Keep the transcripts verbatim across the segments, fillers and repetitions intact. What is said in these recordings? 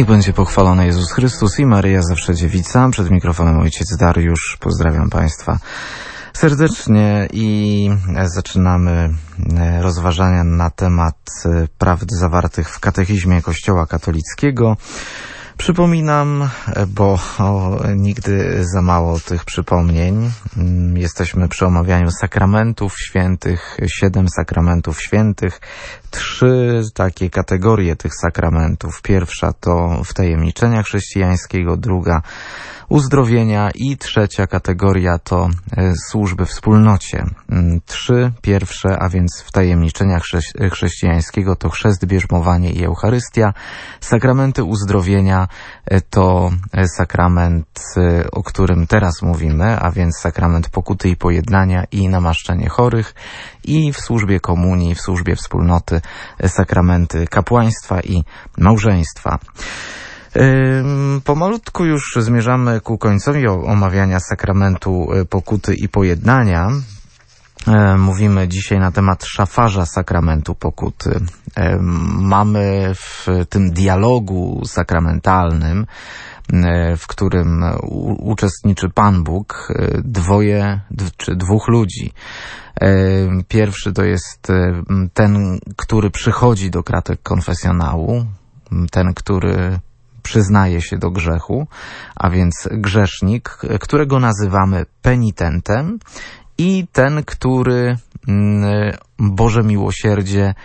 Niech będzie pochwalony Jezus Chrystus i Maryja zawsze dziewica. Przed mikrofonem ojciec Dariusz. Pozdrawiam Państwa serdecznie i zaczynamy rozważania na temat prawd zawartych w katechizmie Kościoła katolickiego. Przypominam, bo o, nigdy za mało tych przypomnień. Jesteśmy przy omawianiu sakramentów świętych, siedem sakramentów świętych, trzy takie kategorie tych sakramentów. Pierwsza to wtajemniczenia chrześcijańskiego, druga uzdrowienia i trzecia kategoria to służby wspólnocie. Trzy pierwsze, a więc wtajemniczenia chrze- chrześcijańskiego to chrzest, bierzmowanie i Eucharystia. Sakramenty uzdrowienia to sakrament, o którym teraz mówimy, a więc sakrament pokuty i pojednania i namaszczenie chorych. I w służbie komunii, w służbie wspólnoty sakramenty kapłaństwa i małżeństwa. Pomalutku już zmierzamy ku końcowi omawiania sakramentu pokuty i pojednania. Mówimy dzisiaj na temat szafarza sakramentu pokuty. Mamy w tym dialogu sakramentalnym, w którym uczestniczy Pan Bóg, dwoje czy dwóch ludzi. Pierwszy to jest ten, który przychodzi do kratek konfesjonału, ten, który przyznaje się do grzechu, a więc grzesznik, którego nazywamy penitentem, i ten, który Boże miłosierdzie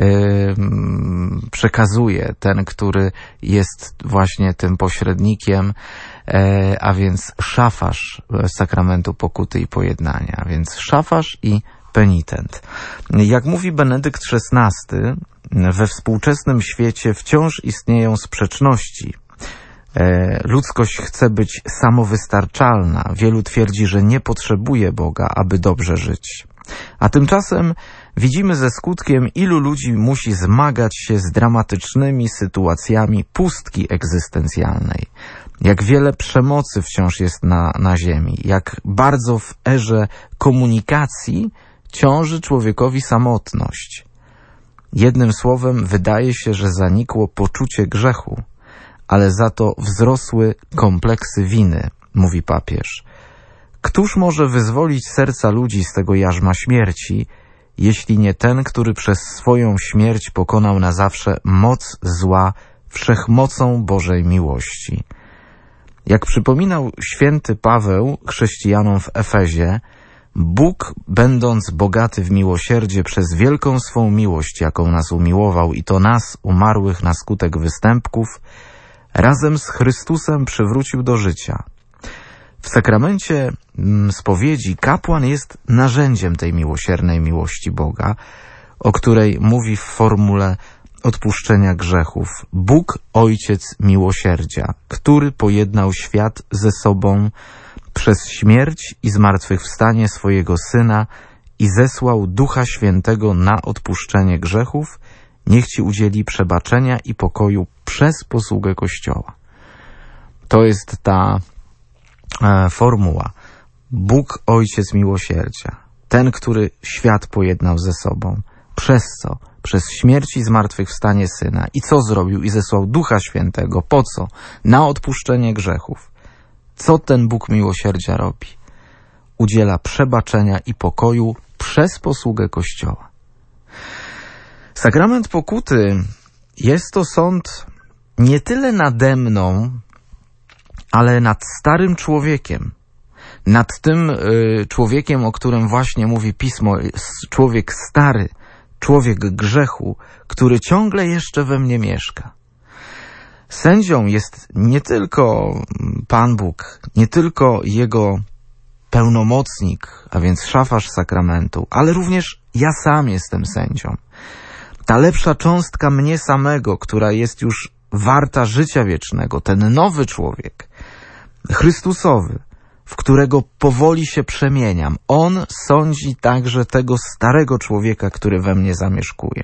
przekazuje, ten, który jest właśnie tym pośrednikiem, a więc szafarz sakramentu pokuty i pojednania, a więc szafarz i penitent. Jak mówi Benedykt szesnasty, we współczesnym świecie wciąż istnieją sprzeczności. Ludzkość chce być samowystarczalna. Wielu twierdzi, że nie potrzebuje Boga, aby dobrze żyć. A tymczasem widzimy ze skutkiem, ilu ludzi musi zmagać się z dramatycznymi sytuacjami pustki egzystencjalnej. Jak wiele przemocy wciąż jest na, na ziemi. Jak bardzo w erze komunikacji ciąży człowiekowi samotność. Jednym słowem, wydaje się, że zanikło poczucie grzechu, ale za to wzrosły kompleksy winy, mówi papież. Któż może wyzwolić serca ludzi z tego jarzma śmierci, jeśli nie ten, który przez swoją śmierć pokonał na zawsze moc zła wszechmocą Bożej miłości? Jak przypominał święty Paweł chrześcijanom w Efezie, Bóg, będąc bogaty w miłosierdzie przez wielką swą miłość, jaką nas umiłował, i to nas, umarłych na skutek występków, razem z Chrystusem przywrócił do życia. W sakramencie spowiedzi kapłan jest narzędziem tej miłosiernej miłości Boga, o której mówi w formule odpuszczenia grzechów Bóg Ojciec miłosierdzia, który pojednał świat ze sobą przez śmierć i zmartwychwstanie swojego Syna i zesłał Ducha Świętego na odpuszczenie grzechów, niech Ci udzieli przebaczenia i pokoju przez posługę Kościoła. To jest ta e, formuła. Bóg Ojciec miłosierdzia, ten, który świat pojednał ze sobą. Przez co? Przez śmierć i zmartwychwstanie Syna. I co zrobił? I zesłał Ducha Świętego. Po co? Na odpuszczenie grzechów. Co ten Bóg miłosierdzia robi? Udziela przebaczenia i pokoju przez posługę Kościoła. Sakrament pokuty jest to sąd nie tyle nade mną, ale nad starym człowiekiem. Nad tym y, człowiekiem, o którym właśnie mówi Pismo, człowiek stary, człowiek grzechu, który ciągle jeszcze we mnie mieszka. Sędzią jest nie tylko Pan Bóg, nie tylko Jego pełnomocnik, a więc szafarz sakramentu, ale również ja sam jestem sędzią. Ta lepsza cząstka mnie samego, która jest już warta życia wiecznego, ten nowy człowiek, Chrystusowy, w którego powoli się przemieniam. On sądzi także tego starego człowieka, który we mnie zamieszkuje.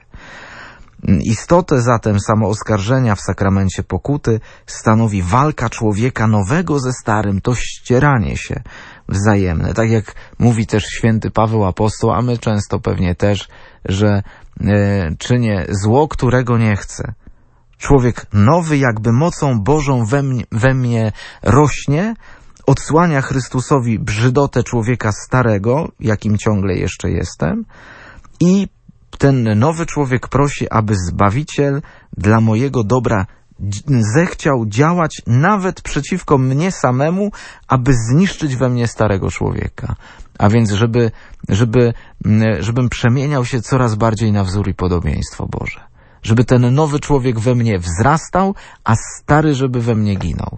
Istotę zatem samooskarżenia w sakramencie pokuty stanowi walka człowieka nowego ze starym, to ścieranie się wzajemne. Tak jak mówi też święty Paweł Apostoł, a my często pewnie też, że e, czynię zło, którego nie chcę. Człowiek nowy jakby mocą Bożą we mnie, we mnie rośnie, odsłania Chrystusowi brzydotę człowieka starego, jakim ciągle jeszcze jestem, i ten nowy człowiek prosi, aby Zbawiciel dla mojego dobra zechciał działać nawet przeciwko mnie samemu, aby zniszczyć we mnie starego człowieka. A więc, żeby, żeby, żebym przemieniał się coraz bardziej na wzór i podobieństwo Boże. Żeby ten nowy człowiek we mnie wzrastał, a stary, żeby we mnie ginął.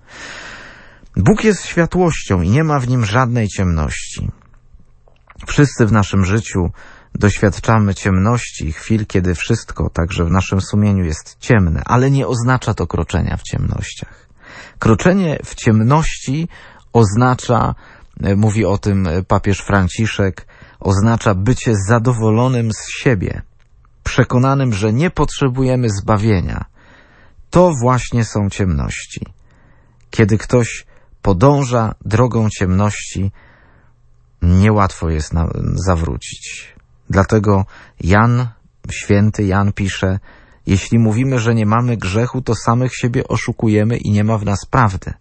Bóg jest światłością i nie ma w nim żadnej ciemności. Wszyscy w naszym życiu doświadczamy ciemności, chwil, kiedy wszystko, także w naszym sumieniu, jest ciemne, ale nie oznacza to kroczenia w ciemnościach. Kroczenie w ciemności oznacza, mówi o tym papież Franciszek, oznacza bycie zadowolonym z siebie, przekonanym, że nie potrzebujemy zbawienia. To właśnie są ciemności. Kiedy ktoś podąża drogą ciemności, niełatwo jest na, zawrócić. Dlatego Jan, święty Jan pisze, jeśli mówimy, że nie mamy grzechu, to samych siebie oszukujemy i nie ma w nas prawdy.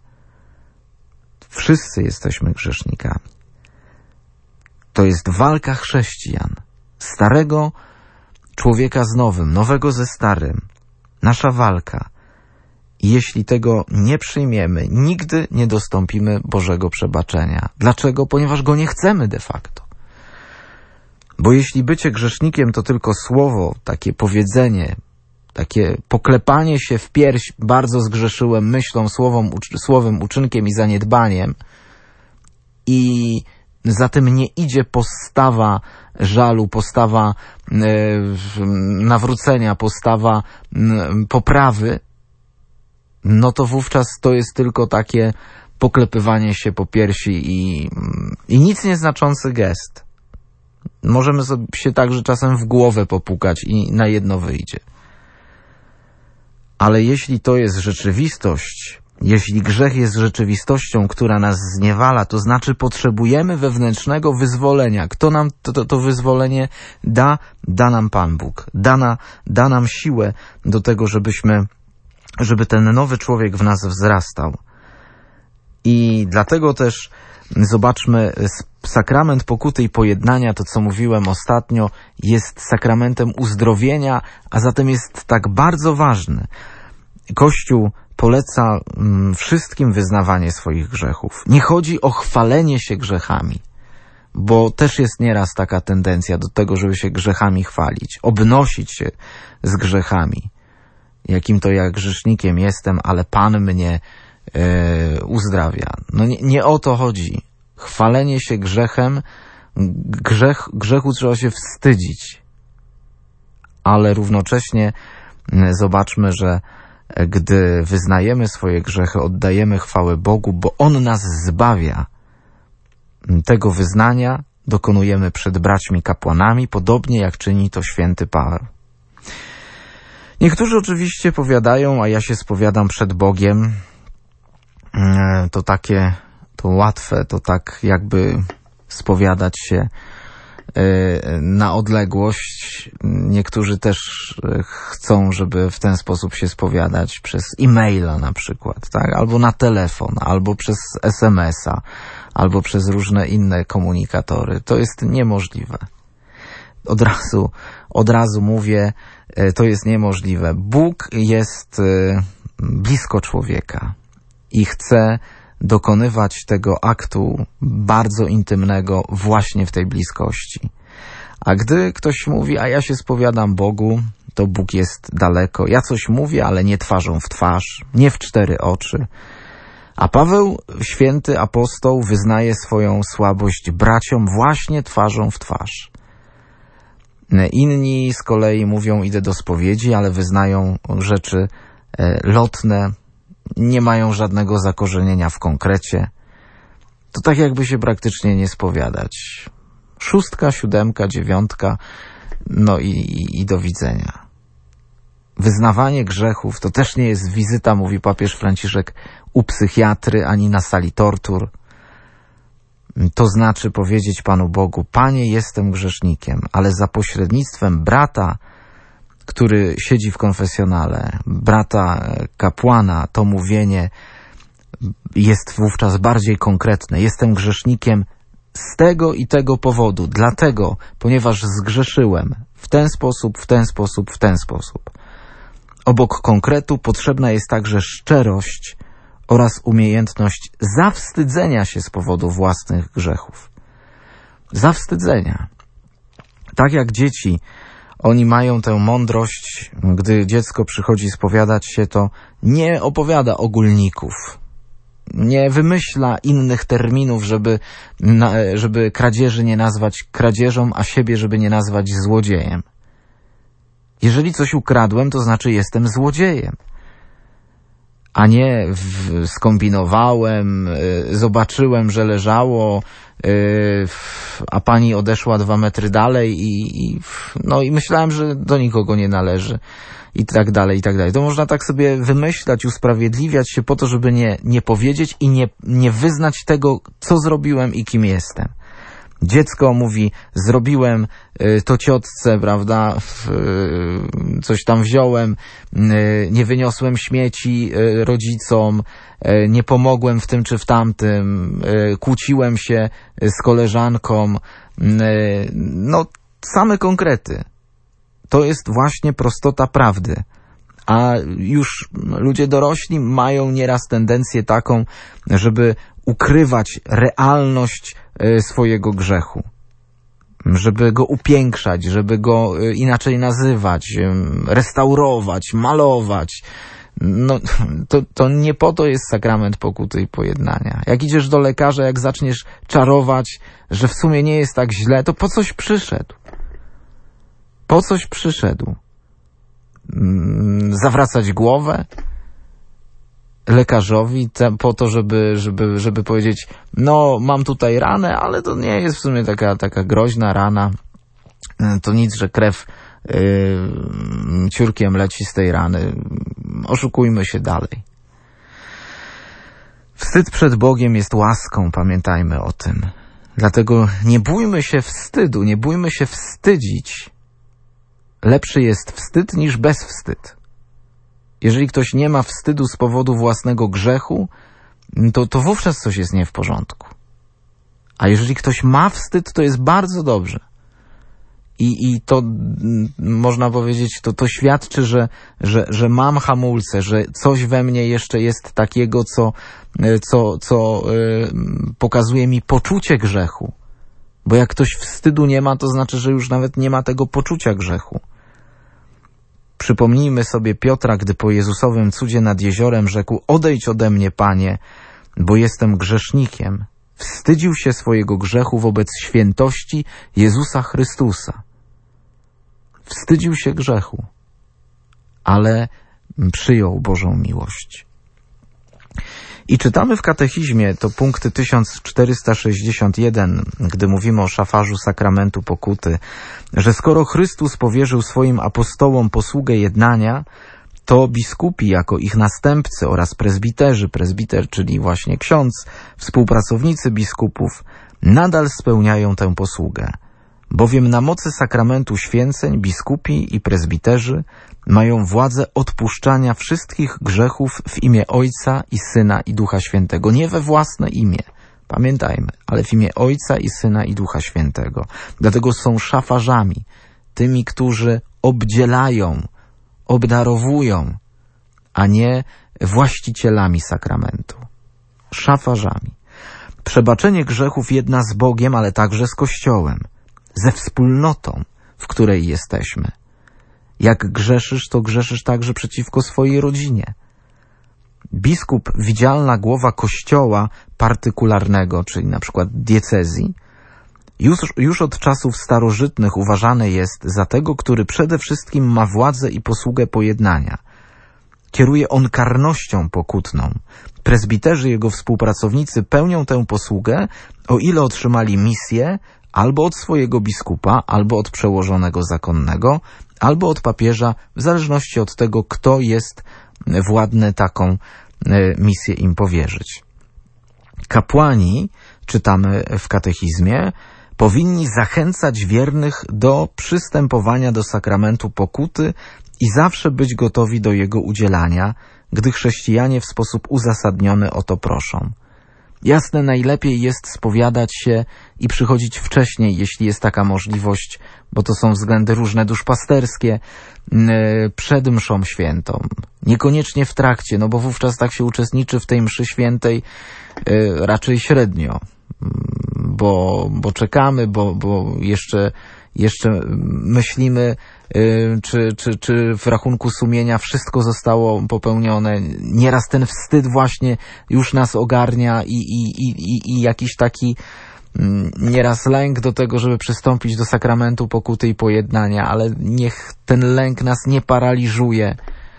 Wszyscy jesteśmy grzesznikami. To jest walka chrześcijan. Starego człowieka z nowym, nowego ze starym. Nasza walka. I jeśli tego nie przyjmiemy, nigdy nie dostąpimy Bożego przebaczenia. Dlaczego? Ponieważ go nie chcemy de facto. Bo jeśli bycie grzesznikiem to tylko słowo, takie powiedzenie, takie poklepanie się w pierś, bardzo zgrzeszyłem myślą, słowem, słowem, uczynkiem i zaniedbaniem, i za tym nie idzie postawa żalu, postawa e, nawrócenia, postawa e, poprawy, no to wówczas to jest tylko takie poklepywanie się po piersi i, i nic nieznaczący gest. Możemy sobie się także czasem w głowę popukać i na jedno wyjdzie. Ale jeśli to jest rzeczywistość, jeśli grzech jest rzeczywistością, która nas zniewala, to znaczy potrzebujemy wewnętrznego wyzwolenia. Kto nam to, to, to wyzwolenie da? Da nam Pan Bóg. Da, na, da nam siłę do tego, żebyśmy, żeby ten nowy człowiek w nas wzrastał. I dlatego też zobaczmy, sakrament pokuty i pojednania, to co mówiłem ostatnio, jest sakramentem uzdrowienia, a zatem jest tak bardzo ważny. Kościół poleca mm, wszystkim wyznawanie swoich grzechów. Nie chodzi o chwalenie się grzechami, bo też jest nieraz taka tendencja do tego, żeby się grzechami chwalić, obnosić się z grzechami. Jakim to ja grzesznikiem jestem, ale Pan mnie e, uzdrawia. No nie, nie o to chodzi. Chwalenie się grzechem, grzech, grzechu trzeba się wstydzić. Ale równocześnie zobaczmy, że gdy wyznajemy swoje grzechy, oddajemy chwałę Bogu, bo On nas zbawia. Tego wyznania dokonujemy przed braćmi kapłanami, podobnie jak czyni to święty Paweł. Niektórzy oczywiście powiadają, a ja się spowiadam przed Bogiem. To takie, to łatwe, to tak jakby spowiadać się na odległość. Niektórzy też chcą, żeby w ten sposób się spowiadać przez e-maila na przykład, tak? Albo na telefon, albo przez es em es a, albo przez różne inne komunikatory. To jest niemożliwe. Od razu, od razu mówię, to jest niemożliwe. Bóg jest blisko człowieka i chce dokonywać tego aktu bardzo intymnego właśnie w tej bliskości. A gdy ktoś mówi, a ja się spowiadam Bogu, to Bóg jest daleko. Ja coś mówię, ale nie twarzą w twarz, nie w cztery oczy. A Paweł, święty apostoł, wyznaje swoją słabość braciom właśnie twarzą w twarz. Inni z kolei mówią, idę do spowiedzi, ale wyznają rzeczy lotne, nie mają żadnego zakorzenienia w konkrecie. To tak jakby się praktycznie nie spowiadać. Szóstka, siódemka, dziewiątka, no i, i, i do widzenia. Wyznawanie grzechów to też nie jest wizyta, mówi papież Franciszek, u psychiatry ani na sali tortur. To znaczy powiedzieć Panu Bogu, Panie, jestem grzesznikiem, ale za pośrednictwem brata który siedzi w konfesjonale, brata kapłana, to mówienie jest wówczas bardziej konkretne. Jestem grzesznikiem z tego i tego powodu, dlatego, ponieważ zgrzeszyłem w ten sposób, w ten sposób, w ten sposób. Obok konkretu potrzebna jest także szczerość oraz umiejętność zawstydzenia się z powodu własnych grzechów. Zawstydzenia. Tak jak dzieci, oni mają tę mądrość, gdy dziecko przychodzi spowiadać się, to nie opowiada ogólników. Nie wymyśla innych terminów, żeby, żeby kradzieży nie nazwać kradzieżą, a siebie, żeby nie nazwać złodziejem. Jeżeli coś ukradłem, to znaczy jestem złodziejem. A nie w, skombinowałem, y, zobaczyłem, że leżało, y, a pani odeszła dwa metry dalej i, i, no i myślałem, że do nikogo nie należy i tak dalej, i tak dalej. To można tak sobie wymyślać, usprawiedliwiać się po to, żeby nie, nie powiedzieć i nie, nie wyznać tego, co zrobiłem i kim jestem. Dziecko mówi, zrobiłem y, to ciotce, prawda, y, coś tam wziąłem, y, nie wyniosłem śmieci y, rodzicom, y, nie pomogłem w tym czy w tamtym, y, kłóciłem się z koleżanką. Y, no, same konkrety. To jest właśnie prostota prawdy. A już ludzie dorośli mają nieraz tendencję taką, żeby ukrywać realność swojego grzechu, żeby go upiększać, żeby go inaczej nazywać, restaurować, malować. No, to, to nie po to jest sakrament pokuty i pojednania. Jak idziesz do lekarza, jak zaczniesz czarować, że w sumie nie jest tak źle, to po coś przyszedł. Po coś przyszedł. Zawracać głowę lekarzowi te, po to, żeby, żeby, żeby powiedzieć, no mam tutaj ranę, ale to nie jest w sumie taka, taka groźna rana. To nic, że krew yy, ciurkiem leci z tej rany. Oszukujmy się dalej. Wstyd przed Bogiem jest łaską, pamiętajmy o tym. Dlatego nie bójmy się wstydu, nie bójmy się wstydzić. Lepszy jest wstyd niż bezwstyd. Jeżeli ktoś nie ma wstydu z powodu własnego grzechu, to, to wówczas coś jest nie w porządku. A jeżeli ktoś ma wstyd, to jest bardzo dobrze. I, i to można powiedzieć, to, to świadczy, że, że, że mam hamulce, że coś we mnie jeszcze jest takiego, co, co, co yy, pokazuje mi poczucie grzechu. Bo jak ktoś wstydu nie ma, to znaczy, że już nawet nie ma tego poczucia grzechu. Przypomnijmy sobie Piotra, gdy po Jezusowym cudzie nad jeziorem rzekł: odejdź ode mnie, Panie, bo jestem grzesznikiem. Wstydził się swojego grzechu wobec świętości Jezusa Chrystusa. Wstydził się grzechu, ale przyjął Bożą miłość. I czytamy w katechizmie, to punkty tysiąc czterysta sześćdziesiąt jeden, gdy mówimy o szafarzu sakramentu pokuty, że skoro Chrystus powierzył swoim apostołom posługę jednania, to biskupi jako ich następcy oraz prezbiterzy, prezbiter, czyli właśnie ksiądz, współpracownicy biskupów, nadal spełniają tę posługę, bowiem na mocy sakramentu święceń biskupi i prezbiterzy mają władzę odpuszczania wszystkich grzechów w imię Ojca i Syna i Ducha Świętego. Nie we własne imię, pamiętajmy, ale w imię Ojca i Syna i Ducha Świętego. Dlatego są szafarzami, tymi, którzy obdzielają, obdarowują, a nie właścicielami sakramentu. Szafarzami. Przebaczenie grzechów jedna z Bogiem, ale także z Kościołem, ze wspólnotą, w której jesteśmy. Jak grzeszysz, to grzeszysz także przeciwko swojej rodzinie. Biskup, widzialna głowa Kościoła partykularnego, czyli na przykład diecezji, już, już od czasów starożytnych uważany jest za tego, który przede wszystkim ma władzę i posługę pojednania. Kieruje on karnością pokutną. Prezbiterzy, jego współpracownicy pełnią tę posługę, o ile otrzymali misję albo od swojego biskupa, albo od przełożonego zakonnego, albo od papieża, w zależności od tego, kto jest władny taką misję im powierzyć. Kapłani, czytamy w katechizmie, powinni zachęcać wiernych do przystępowania do sakramentu pokuty i zawsze być gotowi do jego udzielania, gdy chrześcijanie w sposób uzasadniony o to proszą. Jasne, najlepiej jest spowiadać się i przychodzić wcześniej, jeśli jest taka możliwość, bo to są względy różne duszpasterskie, przed mszą świętą. Niekoniecznie w trakcie, no bo wówczas tak się uczestniczy w tej mszy świętej raczej średnio, bo, bo czekamy, bo, bo jeszcze, jeszcze myślimy, czy, czy, czy w rachunku sumienia wszystko zostało popełnione. Nieraz ten wstyd właśnie już nas ogarnia i, i, i, i jakiś taki nieraz lęk do tego, żeby przystąpić do sakramentu pokuty i pojednania, ale niech ten lęk nas nie paraliżuje.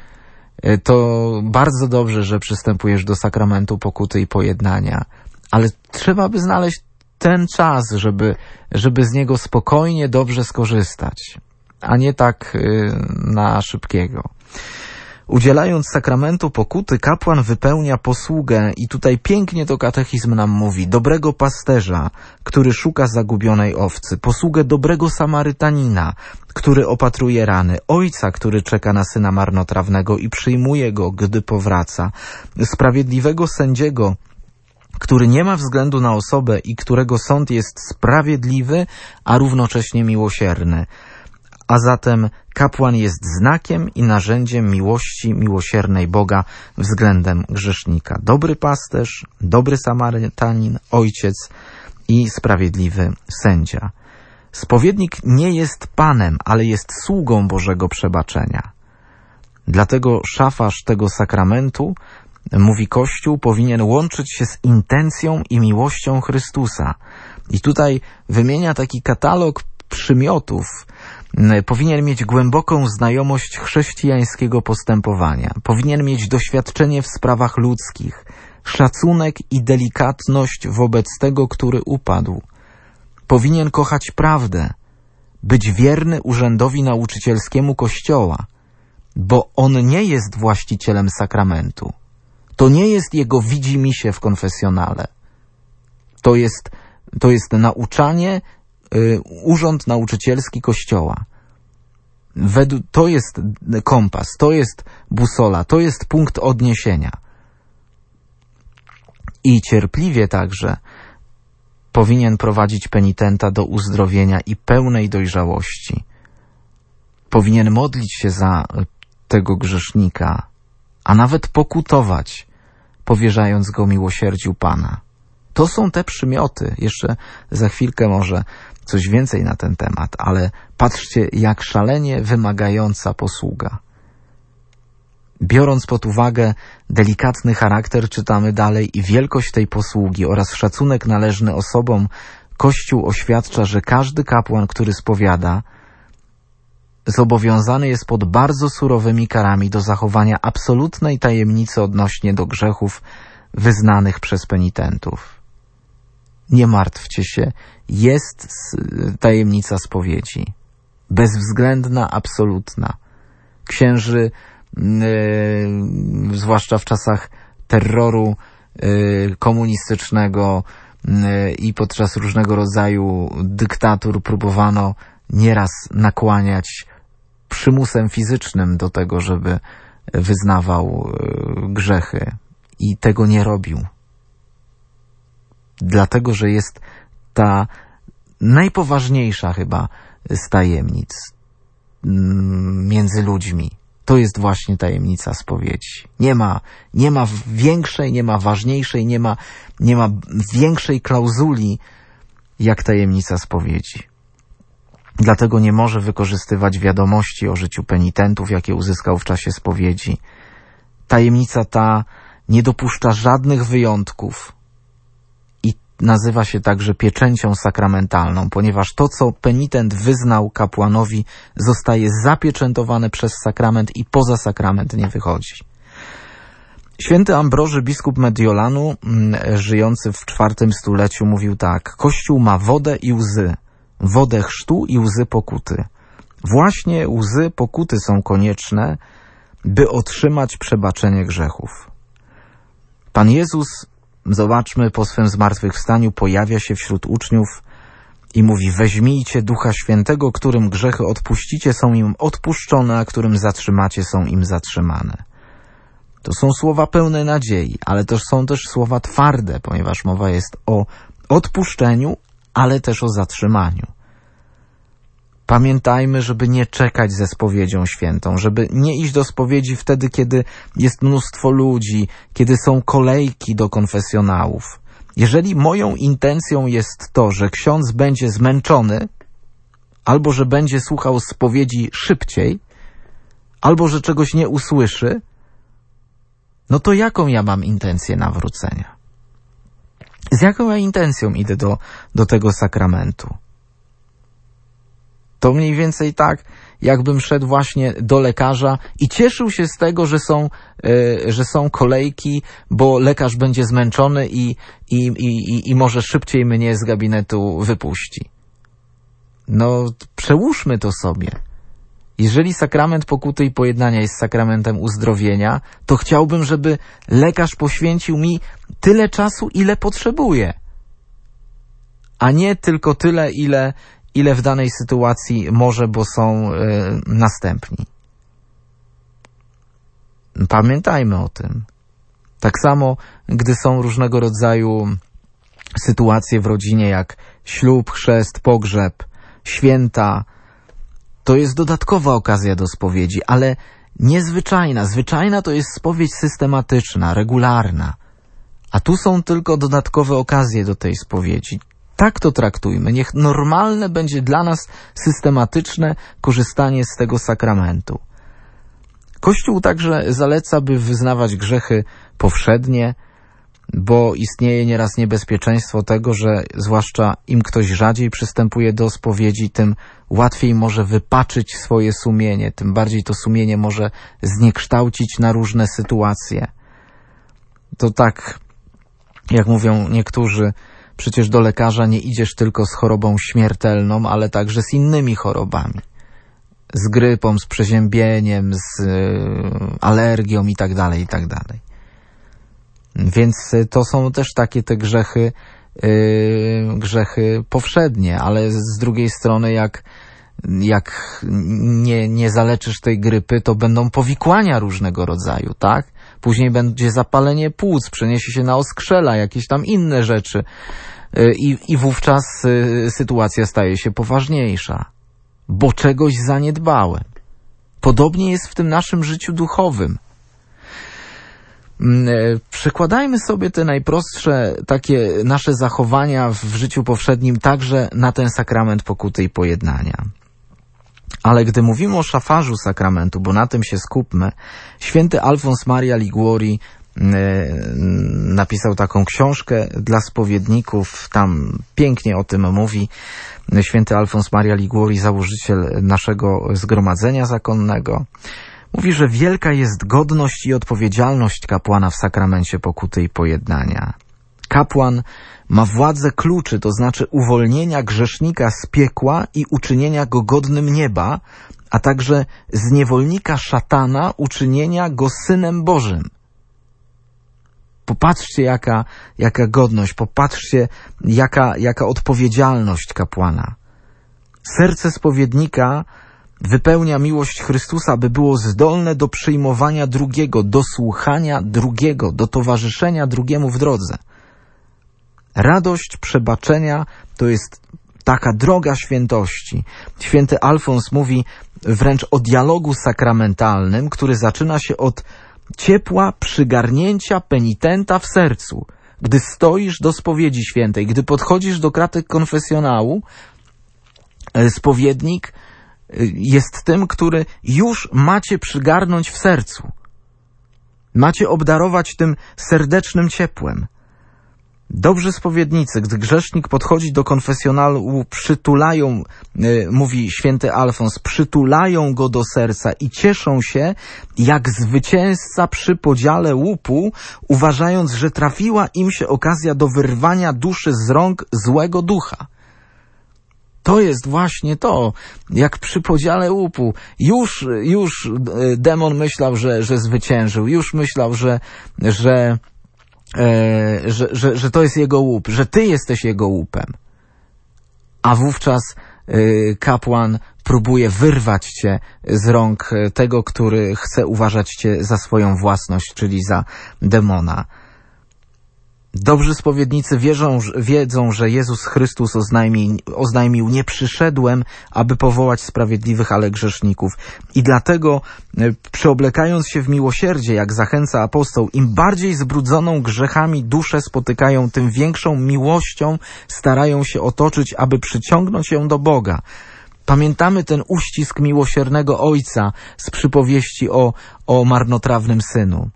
To bardzo dobrze, że przystępujesz do sakramentu pokuty i pojednania, ale trzeba by znaleźć ten czas, żeby, żeby z niego spokojnie, dobrze skorzystać, a nie tak na szybkiego. Udzielając sakramentu pokuty, kapłan wypełnia posługę i tutaj pięknie to katechizm nam mówi, dobrego pasterza, który szuka zagubionej owcy, posługę dobrego Samarytanina, który opatruje rany, ojca, który czeka na syna marnotrawnego i przyjmuje go, gdy powraca, sprawiedliwego sędziego, który nie ma względu na osobę i którego sąd jest sprawiedliwy, a równocześnie miłosierny. A zatem kapłan jest znakiem i narzędziem miłości miłosiernej Boga względem grzesznika. Dobry pasterz, dobry Samarytanin, ojciec i sprawiedliwy sędzia. Spowiednik nie jest panem, ale jest sługą Bożego przebaczenia. Dlatego szafarz tego sakramentu, mówi Kościół, powinien łączyć się z intencją i miłością Chrystusa. I tutaj wymienia taki katalog przymiotów. Powinien mieć głęboką znajomość chrześcijańskiego postępowania. Powinien mieć doświadczenie w sprawach ludzkich, szacunek i delikatność wobec tego, który upadł. Powinien kochać prawdę, być wierny urzędowi nauczycielskiemu Kościoła, bo on nie jest właścicielem sakramentu. To nie jest jego widzimisię w konfesjonale. To jest, to jest nauczanie, y, urząd nauczycielski Kościoła. Według, to jest kompas, to jest busola, to jest punkt odniesienia. I cierpliwie także powinien prowadzić penitenta do uzdrowienia i pełnej dojrzałości. Powinien modlić się za tego grzesznika, a nawet pokutować, powierzając go miłosierdziu Pana. To są te przymioty. Jeszcze za chwilkę może coś więcej na ten temat, ale patrzcie, jak szalenie wymagająca posługa. Biorąc pod uwagę delikatny charakter, czytamy dalej, i wielkość tej posługi oraz szacunek należny osobom, Kościół oświadcza, że każdy kapłan, który spowiada, zobowiązany jest pod bardzo surowymi karami do zachowania absolutnej tajemnicy odnośnie do grzechów wyznanych przez penitentów. Nie martwcie się, jest tajemnica spowiedzi. Bezwzględna, absolutna. Księży, yy, zwłaszcza w czasach terroru yy, komunistycznego yy, i podczas różnego rodzaju dyktatur próbowano nieraz nakłaniać przymusem fizycznym do tego, żeby wyznawał grzechy. I tego nie robił. Dlatego, że jest ta najpoważniejsza chyba z tajemnic między ludźmi. To jest właśnie tajemnica spowiedzi. Nie ma, nie ma większej, nie ma ważniejszej, nie ma, nie ma większej klauzuli jak tajemnica spowiedzi. Dlatego nie może wykorzystywać wiadomości o życiu penitentów, jakie uzyskał w czasie spowiedzi. Tajemnica ta nie dopuszcza żadnych wyjątków i nazywa się także pieczęcią sakramentalną, ponieważ to, co penitent wyznał kapłanowi, zostaje zapieczętowane przez sakrament i poza sakrament nie wychodzi. Święty Ambroży, biskup Mediolanu, żyjący w czwartym stuleciu, mówił tak: Kościół ma wodę i łzy, wodę chrztu i łzy pokuty. Właśnie łzy pokuty są konieczne, by otrzymać przebaczenie grzechów. Pan Jezus, zobaczmy, po swym zmartwychwstaniu pojawia się wśród uczniów I mówi: weźmijcie Ducha Świętego, którym grzechy odpuścicie, są im odpuszczone, a którym zatrzymacie, są im zatrzymane. To są słowa pełne nadziei, ale to są też słowa twarde, ponieważ mowa jest o odpuszczeniu, ale też o zatrzymaniu. Pamiętajmy, żeby nie czekać ze spowiedzią świętą, żeby nie iść do spowiedzi wtedy, kiedy jest mnóstwo ludzi, kiedy są kolejki do konfesjonałów. Jeżeli moją intencją jest to, że ksiądz będzie zmęczony, albo że będzie słuchał spowiedzi szybciej, albo że czegoś nie usłyszy, no to jaką ja mam intencję nawrócenia? Z jaką ja intencją idę do, do tego sakramentu? To mniej więcej tak, jakbym szedł właśnie do lekarza i cieszył się z tego, że są, yy, że są kolejki, bo lekarz będzie zmęczony i, i, i, i może szybciej mnie z gabinetu wypuści. No, przełóżmy to sobie. Jeżeli sakrament pokuty i pojednania jest sakramentem uzdrowienia, to chciałbym, żeby lekarz poświęcił mi tyle czasu, ile potrzebuje, a nie tylko tyle, ile ile w danej sytuacji może, bo są y, następni. Pamiętajmy o tym. Tak samo, gdy są różnego rodzaju sytuacje w rodzinie, jak ślub, chrzest, pogrzeb, święta, to jest dodatkowa okazja do spowiedzi, ale niezwyczajna. Zwyczajna to jest spowiedź systematyczna, regularna. A tu są tylko dodatkowe okazje do tej spowiedzi. Tak to traktujmy. Niech normalne będzie dla nas systematyczne korzystanie z tego sakramentu. Kościół także zaleca, by wyznawać grzechy powszednie, bo istnieje nieraz niebezpieczeństwo tego, że zwłaszcza im ktoś rzadziej przystępuje do spowiedzi, tym łatwiej może wypaczyć swoje sumienie, tym bardziej to sumienie może zniekształcić na różne sytuacje. To tak, jak mówią niektórzy, przecież do lekarza nie idziesz tylko z chorobą śmiertelną, ale także z innymi chorobami. Z grypą, z przeziębieniem, z y, alergią i tak dalej, i tak dalej. Więc to są też takie te grzechy, y, grzechy powszednie, ale z drugiej strony jak, jak nie, nie zaleczysz tej grypy, to będą powikłania różnego rodzaju, tak? Później będzie zapalenie płuc, przeniesie się na oskrzela, jakieś tam inne rzeczy. I, i wówczas sytuacja staje się poważniejsza, bo czegoś zaniedbałem. Podobnie jest w tym naszym życiu duchowym. Przekładajmy sobie te najprostsze takie nasze zachowania w życiu powszednim także na ten sakrament pokuty i pojednania. Ale gdy mówimy o szafarzu sakramentu, bo na tym się skupmy, święty Alfons Maria Liguori napisał taką książkę dla spowiedników, tam pięknie o tym mówi. Święty Alfons Maria Liguori, założyciel naszego zgromadzenia zakonnego, mówi, że wielka jest godność i odpowiedzialność kapłana w sakramencie pokuty i pojednania. Kapłan ma władzę kluczy, to znaczy uwolnienia grzesznika z piekła i uczynienia go godnym nieba, a także z niewolnika szatana uczynienia go synem Bożym. Popatrzcie, jaka, jaka godność, popatrzcie, jaka, jaka odpowiedzialność kapłana. Serce spowiednika wypełnia miłość Chrystusa, by było zdolne do przyjmowania drugiego, do słuchania drugiego, do towarzyszenia drugiemu w drodze. Radość przebaczenia to jest taka droga świętości. Święty Alfons mówi wręcz o dialogu sakramentalnym, który zaczyna się od ciepła przygarnięcia penitenta w sercu. Gdy stoisz do spowiedzi świętej, gdy podchodzisz do kratek konfesjonału, spowiednik jest tym, który już macie przygarnąć w sercu. Macie obdarować tym serdecznym ciepłem. Dobrzy spowiednicy, gdy grzesznik podchodzi do konfesjonalu, przytulają, yy, mówi święty Alfons, przytulają go do serca i cieszą się jak zwycięzca przy podziale łupu, uważając, że trafiła im się okazja do wyrwania duszy z rąk złego ducha. To jest właśnie to, jak przy podziale łupu. Już, już demon myślał, że, że zwyciężył, już myślał, że, że E, że, że, że to jest jego łup, że ty jesteś jego łupem. a wówczas y, kapłan próbuje wyrwać cię z rąk tego, który chce uważać cię za swoją własność, czyli za demona. Dobrzy spowiednicy wierzą, wiedzą, że Jezus Chrystus oznajmi, oznajmił, nie przyszedłem, aby powołać sprawiedliwych, ale grzeszników. I dlatego, przeoblekając się w miłosierdzie, jak zachęca apostoł, im bardziej zbrudzoną grzechami duszę spotykają, tym większą miłością starają się otoczyć, aby przyciągnąć ją do Boga. Pamiętamy ten uścisk miłosiernego Ojca z przypowieści o, o marnotrawnym synu.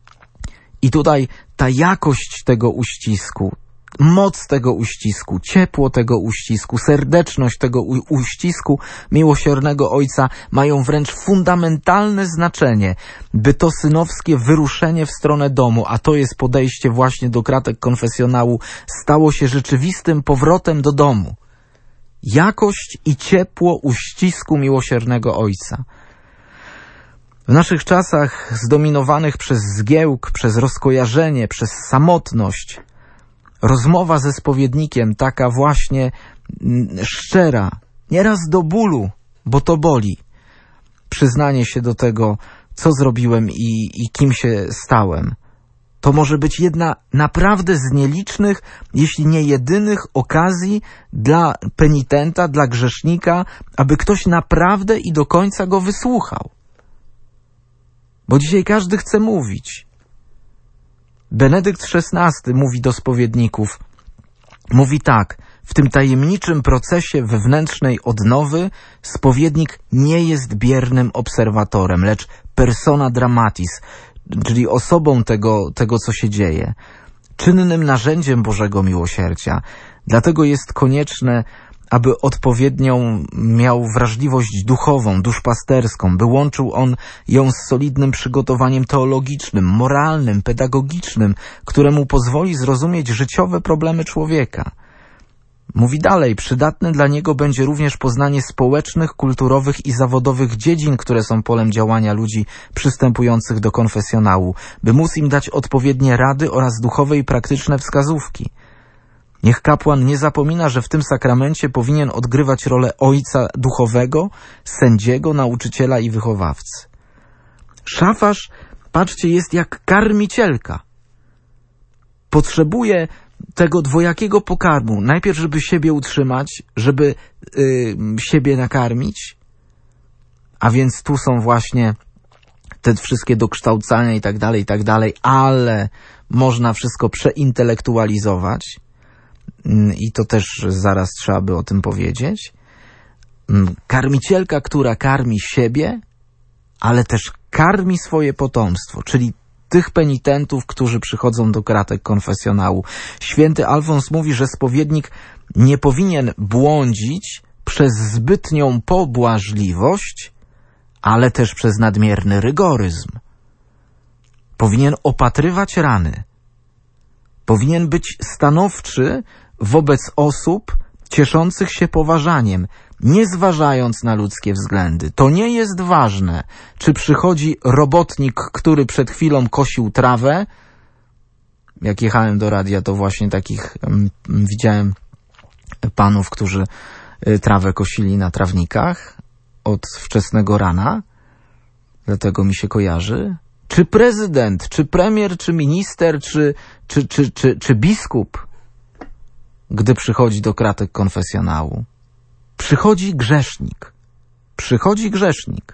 I tutaj ta jakość tego uścisku, moc tego uścisku, ciepło tego uścisku, serdeczność tego u- uścisku miłosiernego Ojca mają wręcz fundamentalne znaczenie, by to synowskie wyruszenie w stronę domu, a to jest podejście właśnie do kratek konfesjonału, stało się rzeczywistym powrotem do domu. Jakość i ciepło uścisku miłosiernego Ojca. W naszych czasach zdominowanych przez zgiełk, przez rozkojarzenie, przez samotność, rozmowa ze spowiednikiem, taka właśnie szczera, nieraz do bólu, bo to boli, przyznanie się do tego, co zrobiłem i, i kim się stałem, to może być jedna naprawdę z nielicznych, jeśli nie jedynych okazji dla penitenta, dla grzesznika, aby ktoś naprawdę i do końca go wysłuchał. Bo dzisiaj każdy chce mówić. Benedykt szesnasty mówi do spowiedników, mówi tak, w tym tajemniczym procesie wewnętrznej odnowy spowiednik nie jest biernym obserwatorem, lecz persona dramatis, czyli osobą tego, tego co się dzieje, czynnym narzędziem Bożego miłosierdzia. Dlatego jest konieczne, aby odpowiednią miał wrażliwość duchową, duszpasterską, by łączył on ją z solidnym przygotowaniem teologicznym, moralnym, pedagogicznym, któremu pozwoli zrozumieć życiowe problemy człowieka. Mówi dalej, przydatne dla niego będzie również poznanie społecznych, kulturowych i zawodowych dziedzin, które są polem działania ludzi przystępujących do konfesjonału, by móc im dać odpowiednie rady oraz duchowe i praktyczne wskazówki. Niech kapłan nie zapomina, że w tym sakramencie powinien odgrywać rolę ojca duchowego, sędziego, nauczyciela i wychowawcy. Szafarz, patrzcie, jest jak karmicielka. Potrzebuje tego dwojakiego pokarmu. Najpierw, żeby siebie utrzymać, żeby yy, siebie nakarmić, a więc tu są właśnie te wszystkie dokształcania i tak dalej, i tak dalej, ale można wszystko przeintelektualizować. I to też zaraz trzeba by o tym powiedzieć. Karmicielka, która karmi siebie, ale też karmi swoje potomstwo, czyli tych penitentów, którzy przychodzą do kratek konfesjonału. Święty Alfons mówi, że spowiednik nie powinien błądzić przez zbytnią pobłażliwość, ale też przez nadmierny rygoryzm. Powinien opatrywać rany. Powinien być stanowczy wobec osób cieszących się poważaniem, nie zważając na ludzkie względy. To nie jest ważne, czy przychodzi robotnik, który przed chwilą kosił trawę. Jak jechałem do radia, to właśnie takich um, widziałem panów, którzy y, trawę kosili na trawnikach od wczesnego rana. Dlatego mi się kojarzy. Czy prezydent, czy premier, czy minister, czy, czy, czy, czy, czy biskup, gdy przychodzi do kratek konfesjonału. Przychodzi grzesznik. Przychodzi grzesznik.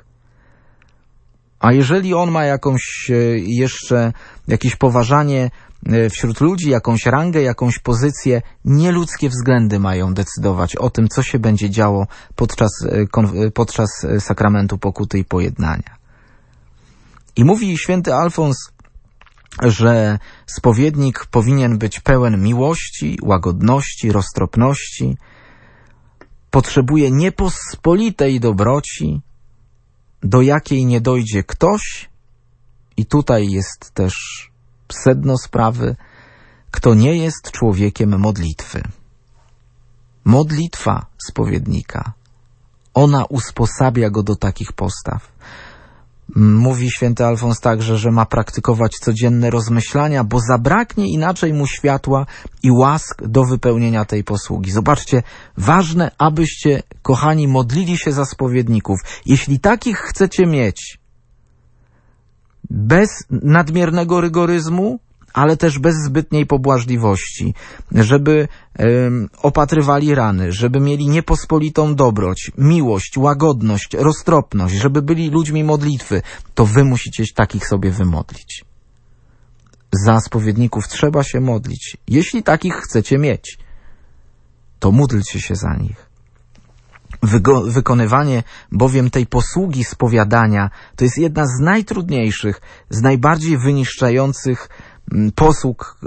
A jeżeli on ma jakąś jeszcze jakieś poważanie wśród ludzi, jakąś rangę, jakąś pozycję, nieludzkie względy mają decydować o tym, co się będzie działo podczas, podczas sakramentu pokuty i pojednania. I mówi święty Alfons, że spowiednik powinien być pełen miłości, łagodności, roztropności, potrzebuje niepospolitej dobroci, do jakiej nie dojdzie ktoś, i tutaj jest też sedno sprawy, kto nie jest człowiekiem modlitwy. Modlitwa spowiednika, ona usposabia go do takich postaw. Mówi święty Alfons także, że ma praktykować codzienne rozmyślania, bo zabraknie inaczej mu światła i łask do wypełnienia tej posługi. Zobaczcie, ważne, abyście, kochani, modlili się za spowiedników. Jeśli takich chcecie mieć, bez nadmiernego rygoryzmu, ale też bez zbytniej pobłażliwości, żeby um, opatrywali rany, żeby mieli niepospolitą dobroć, miłość, łagodność, roztropność, żeby byli ludźmi modlitwy, to wy musicie takich sobie wymodlić. Za spowiedników trzeba się modlić. Jeśli takich chcecie mieć, to módlcie się za nich. Wygo- wykonywanie bowiem tej posługi spowiadania to jest jedna z najtrudniejszych, z najbardziej wyniszczających posług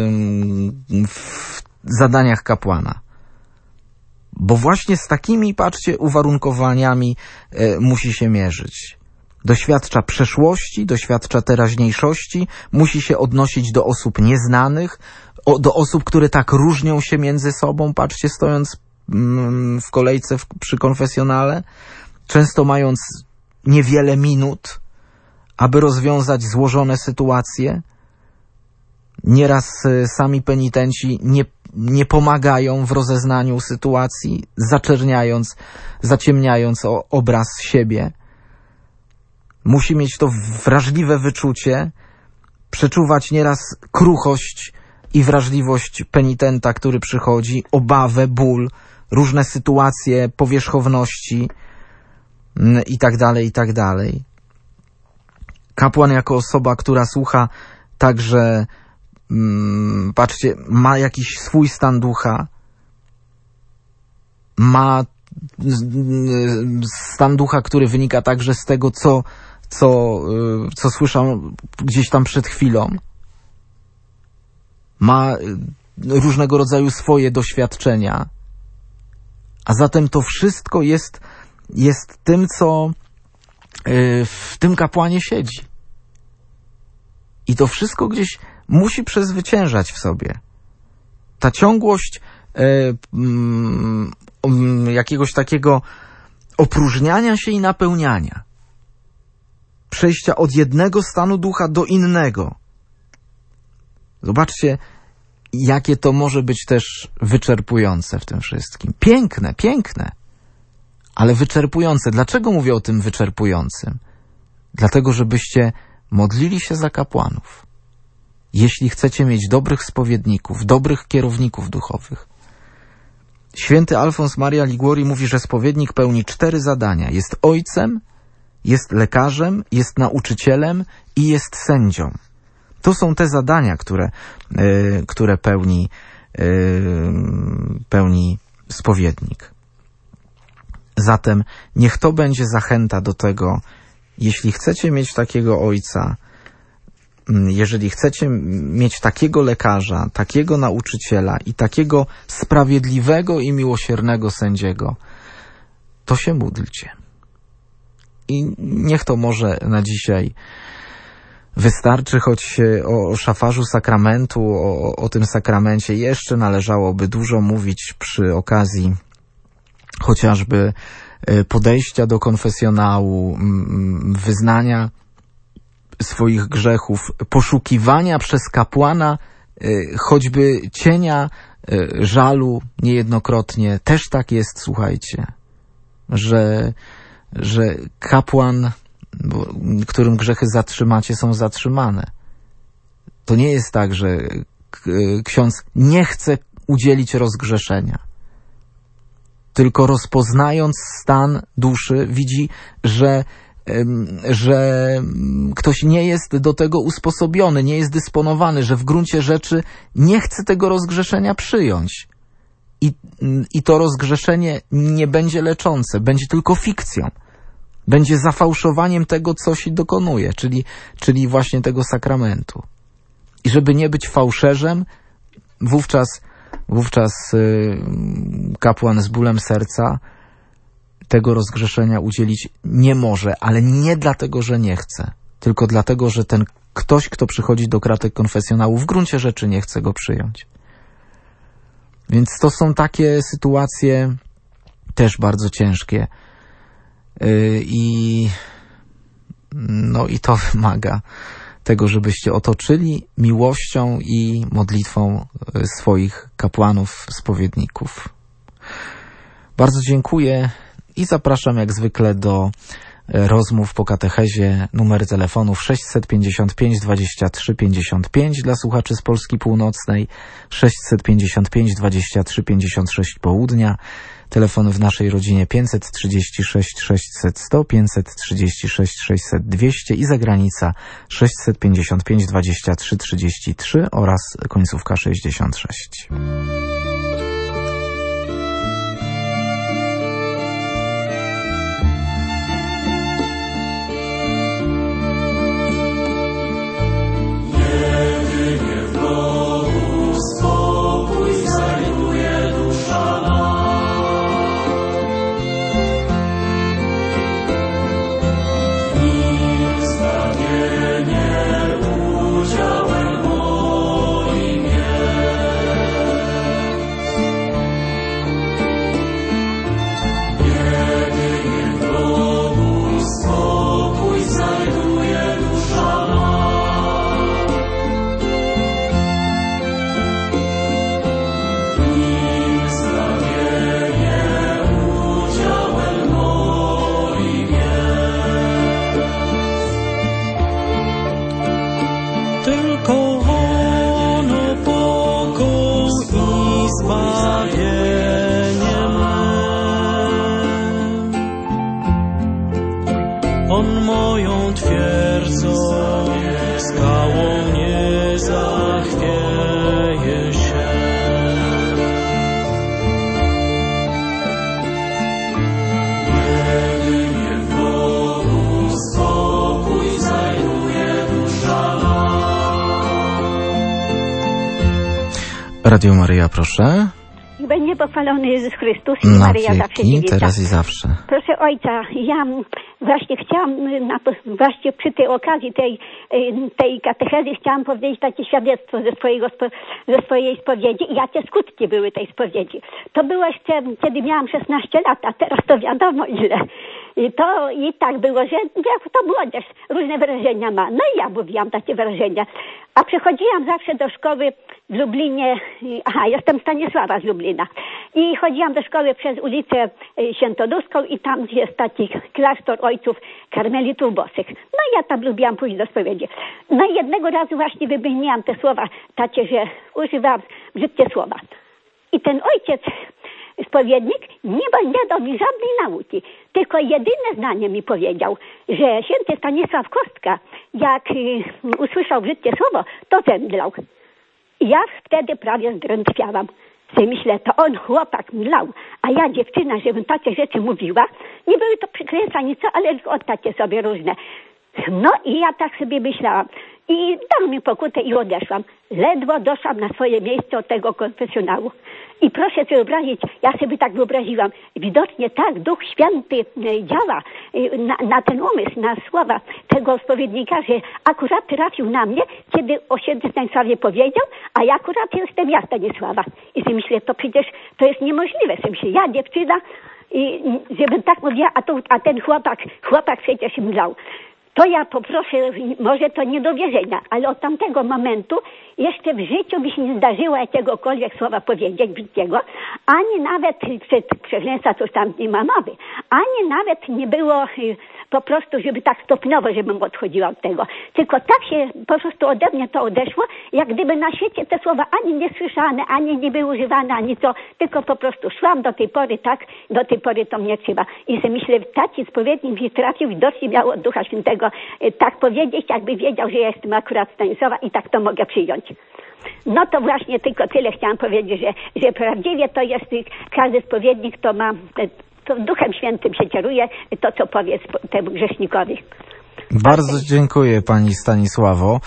w zadaniach kapłana. Bo właśnie z takimi, patrzcie, uwarunkowaniami musi się mierzyć. Doświadcza przeszłości, doświadcza teraźniejszości, musi się odnosić do osób nieznanych, do osób, które tak różnią się między sobą, patrzcie, stojąc w kolejce przy konfesjonale, często mając niewiele minut, aby rozwiązać złożone sytuacje. Nieraz sami penitenci nie, nie pomagają w rozeznaniu sytuacji, zaczerniając, zaciemniając o, obraz siebie. Musi mieć to wrażliwe wyczucie, przeczuwać nieraz kruchość i wrażliwość penitenta, który przychodzi, obawę, ból, różne sytuacje powierzchowności i tak dalej, i tak dalej. Kapłan jako osoba, która słucha także, mm, patrzcie, ma jakiś swój stan ducha, ma stan ducha, który wynika także z tego, co, co, co słyszał gdzieś tam przed chwilą. Ma różnego rodzaju swoje doświadczenia, a zatem to wszystko jest, jest tym, co w tym kapłanie siedzi. I to wszystko gdzieś musi przezwyciężać w sobie. Ta ciągłość e, mm, jakiegoś takiego opróżniania się i napełniania. Przejścia od jednego stanu ducha do innego. Zobaczcie, jakie to może być też wyczerpujące w tym wszystkim. Piękne, piękne, ale wyczerpujące. Dlaczego mówię o tym wyczerpującym? Dlatego, żebyście modlili się za kapłanów. Jeśli chcecie mieć dobrych spowiedników, dobrych kierowników duchowych. Święty Alfons Maria Liguori mówi, że spowiednik pełni cztery zadania. Jest ojcem, jest lekarzem, jest nauczycielem i jest sędzią. To są te zadania, które, yy, które pełni, yy, pełni spowiednik. Zatem niech to będzie zachęta do tego, jeśli chcecie mieć takiego ojca, jeżeli chcecie mieć takiego lekarza, takiego nauczyciela i takiego sprawiedliwego i miłosiernego sędziego, to się módlcie. I niech to może na dzisiaj wystarczy, choć o, o szafarzu sakramentu, o, o tym sakramencie jeszcze należałoby dużo mówić przy okazji chociażby podejścia do konfesjonału, wyznania swoich grzechów, poszukiwania przez kapłana choćby cienia żalu niejednokrotnie. Też tak jest, słuchajcie, że, że kapłan, którym grzechy zatrzymacie, są zatrzymane. To nie jest tak, że ksiądz nie chce udzielić rozgrzeszenia, tylko rozpoznając stan duszy widzi, że że ktoś nie jest do tego usposobiony, nie jest dysponowany, że w gruncie rzeczy nie chce tego rozgrzeszenia przyjąć. I, i to rozgrzeszenie nie będzie leczące, będzie tylko fikcją. Będzie zafałszowaniem tego, co się dokonuje, czyli, czyli właśnie tego sakramentu. I żeby nie być fałszerzem, wówczas, wówczas yy, kapłan z bólem serca tego rozgrzeszenia udzielić nie może, ale nie dlatego, że nie chce, tylko dlatego, że ten ktoś, kto przychodzi do kratek konfesjonału, w gruncie rzeczy nie chce go przyjąć. Więc to są takie sytuacje też bardzo ciężkie. Yy, I No i to wymaga tego, żebyście otoczyli miłością i modlitwą swoich kapłanów, spowiedników. Bardzo dziękuję i zapraszam jak zwykle do rozmów po katechezie. Numer telefonów sześćset pięćdziesiąt pięć dwadzieścia trzy pięćdziesiąt pięć dla słuchaczy z Polski Północnej, sześćset pięćdziesiąt pięć dwadzieścia trzy pięćdziesiąt sześć południa, telefony w naszej rodzinie pięćset trzydzieści sześć sześćset sto, pięćset trzydzieści sześć sześćset dwieście i zagranica sześćset pięćdziesiąt pięć dwadzieścia trzy trzydzieści trzy oraz końcówka sześćdziesiąt sześć. Radio Maryja, proszę. Niech będzie pochwalony Jezus Chrystus i Na Maryja wieki, zawsze dziewica. teraz i zawsze. Proszę Ojca, ja właśnie chciałam, na, właśnie przy tej okazji tej, tej katechezy chciałam powiedzieć takie świadectwo ze, swojego, ze swojej spowiedzi i jakie skutki były tej spowiedzi. To było jeszcze, kiedy miałam szesnaście lat, a teraz to wiadomo ile. I to i tak było, że to młodzież różne wrażenia ma. No i ja mówiłam takie wrażenia. A przychodziłam zawsze do szkoły w Lublinie, aha, jestem Stanisława z Lublina. I chodziłam do szkoły przez ulicę Świętoduską i tam jest taki klasztor ojców karmelitów bosych. No i ja tam lubiłam pójść do spowiedzi. No i jednego razu właśnie wymieniłam te słowa takie, że używałam brzydkie słowa. I ten ojciec, spowiednik, nie, nie dał mi żadnej nauki. Tylko jedyne zdanie mi powiedział, że święty Stanisław Kostka, jak y, usłyszał brzydkie słowo, to zemdlał. I ja wtedy prawie zdrętwiałam. Sobie myślę, to on chłopak mlał, a ja dziewczyna, żebym takie rzeczy mówiła. Nie były to przykręcanie, co, ale o takie sobie różne. No i ja tak sobie myślałam. I dał mi pokutę i odeszłam. Ledwo doszłam na swoje miejsce od tego konfesjonału. I proszę sobie wyobrazić, ja sobie tak wyobraziłam, widocznie tak Duch Święty działa na, na ten umysł, na słowa tego spowiednika, że akurat trafił na mnie, kiedy o świętym Stanisławie powiedział, a ja akurat jestem ja Stanisława. I sobie myślę, to przecież to jest niemożliwe. Sobie myślę, ja dziewczyna, i żebym tak mówiła, a, to, a ten chłopak, chłopak przecież mlał. To ja poproszę, może to nie do wierzenia, ale od tamtego momentu jeszcze w życiu mi się nie zdarzyło jakiegokolwiek słowa powiedzieć brzydkiego, ani nawet przekleństwa coś tam nie ma mowy, ani nawet nie było po prostu, żeby tak stopniowo, żebym odchodziła od tego. Tylko tak się po prostu ode mnie to odeszło, jak gdyby na świecie te słowa ani nie słyszane, ani nie były używane, ani co, tylko po prostu szłam do tej pory tak, do tej pory to mnie trzeba. I sobie myślę, taki spowiednik mi trafił, widocznie miał od Ducha Świętego tak powiedzieć, jakby wiedział, że ja jestem akurat Stanisława i tak to mogę przyjąć. No to właśnie tylko tyle chciałam powiedzieć, że, że prawdziwie to jest, każdy spowiednik to ma, to Duchem Świętym się kieruje, to co powie temu grzesznikowi. Bardzo dziękuję pani Stanisławo.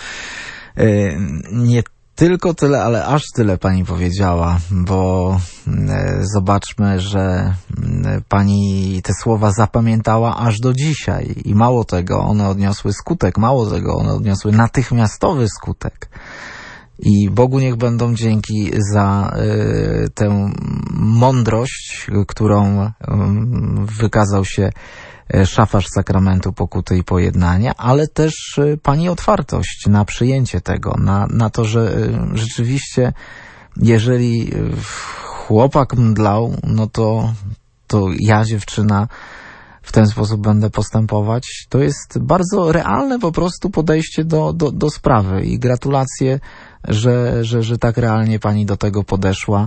Nie tylko tyle, ale aż tyle pani powiedziała, bo zobaczmy, że pani te słowa zapamiętała aż do dzisiaj i mało tego, one odniosły skutek, mało tego, one odniosły natychmiastowy skutek. I Bogu niech będą dzięki za y, tę mądrość, którą y, wykazał się szafarz sakramentu pokuty i pojednania, ale też y, pani otwartość na przyjęcie tego, na, na to, że y, rzeczywiście jeżeli chłopak mdlał, no to, to ja, dziewczyna, w ten sposób będę postępować. To jest bardzo realne po prostu podejście do, do, do sprawy i gratulacje, że, że, że tak realnie pani do tego podeszła,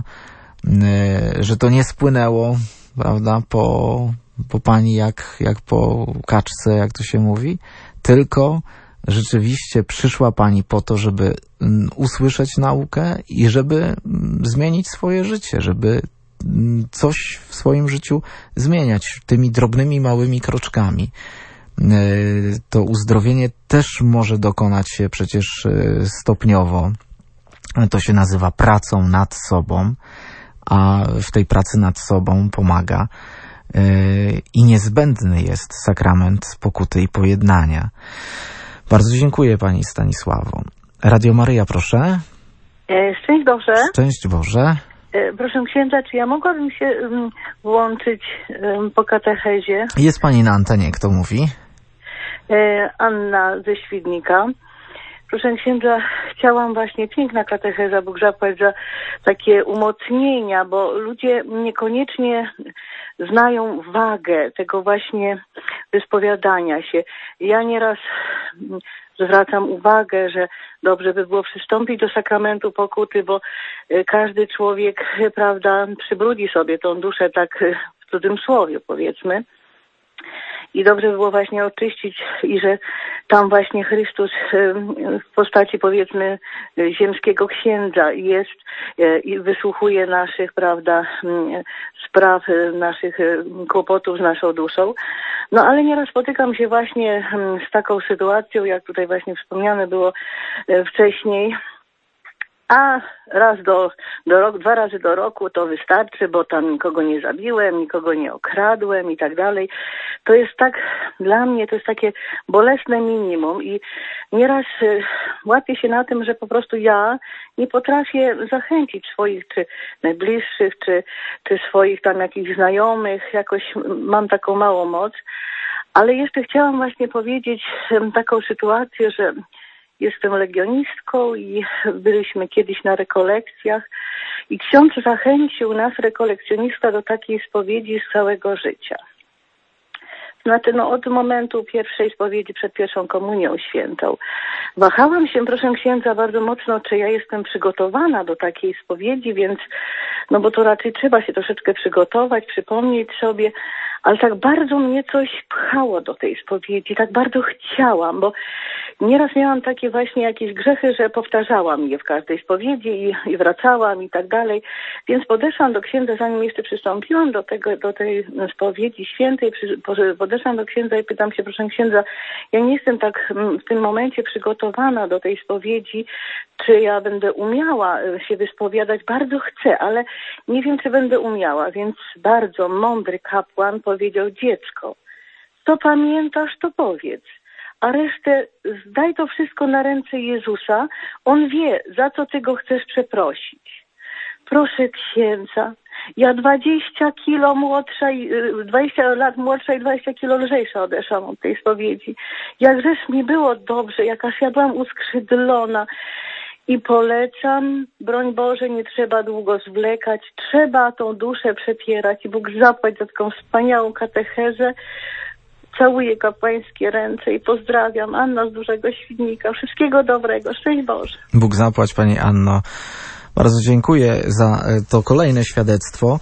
że to nie spłynęło, prawda, po, po pani jak, jak po kaczce, jak to się mówi, tylko rzeczywiście przyszła pani po to, żeby usłyszeć naukę i żeby zmienić swoje życie, żeby coś w swoim życiu zmieniać tymi drobnymi, małymi kroczkami. To uzdrowienie też może dokonać się przecież stopniowo. To się nazywa pracą nad sobą, a w tej pracy nad sobą pomaga i niezbędny jest sakrament pokuty i pojednania. Bardzo dziękuję pani Stanisławo. Radio Maryja, proszę. Szczęść Boże. Szczęść Boże. Proszę księdza, czy ja mogłabym się um, włączyć um, po katechezie? Jest pani na antenie, kto mówi? E, Anna ze Świdnika. Proszę księdza, chciałam właśnie, piękna katecheza, Bóg zapłać za takie umocnienia, bo ludzie niekoniecznie znają wagę tego właśnie wyspowiadania się. Ja nieraz zwracam uwagę, że dobrze by było przystąpić do sakramentu pokuty, bo każdy człowiek, prawda, przybrudzi sobie tą duszę, tak w cudzym słowie powiedzmy. I dobrze by było właśnie oczyścić i że tam właśnie Chrystus w postaci powiedzmy ziemskiego księdza jest i wysłuchuje naszych, prawda, spraw, naszych kłopotów z naszą duszą. No ale nieraz spotykam się właśnie z taką sytuacją, jak tutaj właśnie wspomniane było wcześniej, a raz do, do roku, dwa razy do roku to wystarczy, bo tam nikogo nie zabiłem, nikogo nie okradłem i tak dalej. To jest tak, dla mnie to jest takie bolesne minimum i nieraz y, łapię się na tym, że po prostu ja nie potrafię zachęcić swoich czy najbliższych, czy, czy swoich tam jakichś znajomych, jakoś mam taką małą moc, ale jeszcze chciałam właśnie powiedzieć y, taką sytuację, że jestem legionistką i byliśmy kiedyś na rekolekcjach i ksiądz zachęcił nas, rekolekcjonista, do takiej spowiedzi z całego życia. Znaczy, no od momentu pierwszej spowiedzi przed pierwszą komunią świętą. Wahałam się, proszę księdza, bardzo mocno, czy ja jestem przygotowana do takiej spowiedzi, więc, no bo to raczej trzeba się troszeczkę przygotować, przypomnieć sobie, ale tak bardzo mnie coś pchało do tej spowiedzi, tak bardzo chciałam, bo nieraz miałam takie właśnie jakieś grzechy, że powtarzałam je w każdej spowiedzi i, i wracałam i tak dalej, więc podeszłam do księdza, zanim jeszcze przystąpiłam do tego, do tej spowiedzi świętej, przy, podeszłam do księdza i pytam się, proszę księdza, ja nie jestem tak w tym momencie przygotowana do tej spowiedzi, czy ja będę umiała się wyspowiadać, bardzo chcę, ale nie wiem, czy będę umiała, więc bardzo mądry kapłan powiedział, dziecko, co pamiętasz, to powiedz, a resztę zdaj to wszystko na ręce Jezusa, On wie, za co ty Go chcesz przeprosić. Proszę księdza, ja dwadzieścia kilo młodsza, i dwadzieścia lat młodsza i dwadzieścia kilo lżejsza odeszłam od tej spowiedzi. Jakżeż mi było dobrze, jakaż ja byłam uskrzydlona. I polecam, broń Boże, nie trzeba długo zwlekać, trzeba tą duszę przepierać i Bóg zapłać za taką wspaniałą katechezę. Całuję kapłańskie ręce i pozdrawiam. Anna z Dużego Świdnika. Wszystkiego dobrego. Szczęść Boże. Bóg zapłać, Pani Anno. Bardzo dziękuję za to kolejne świadectwo.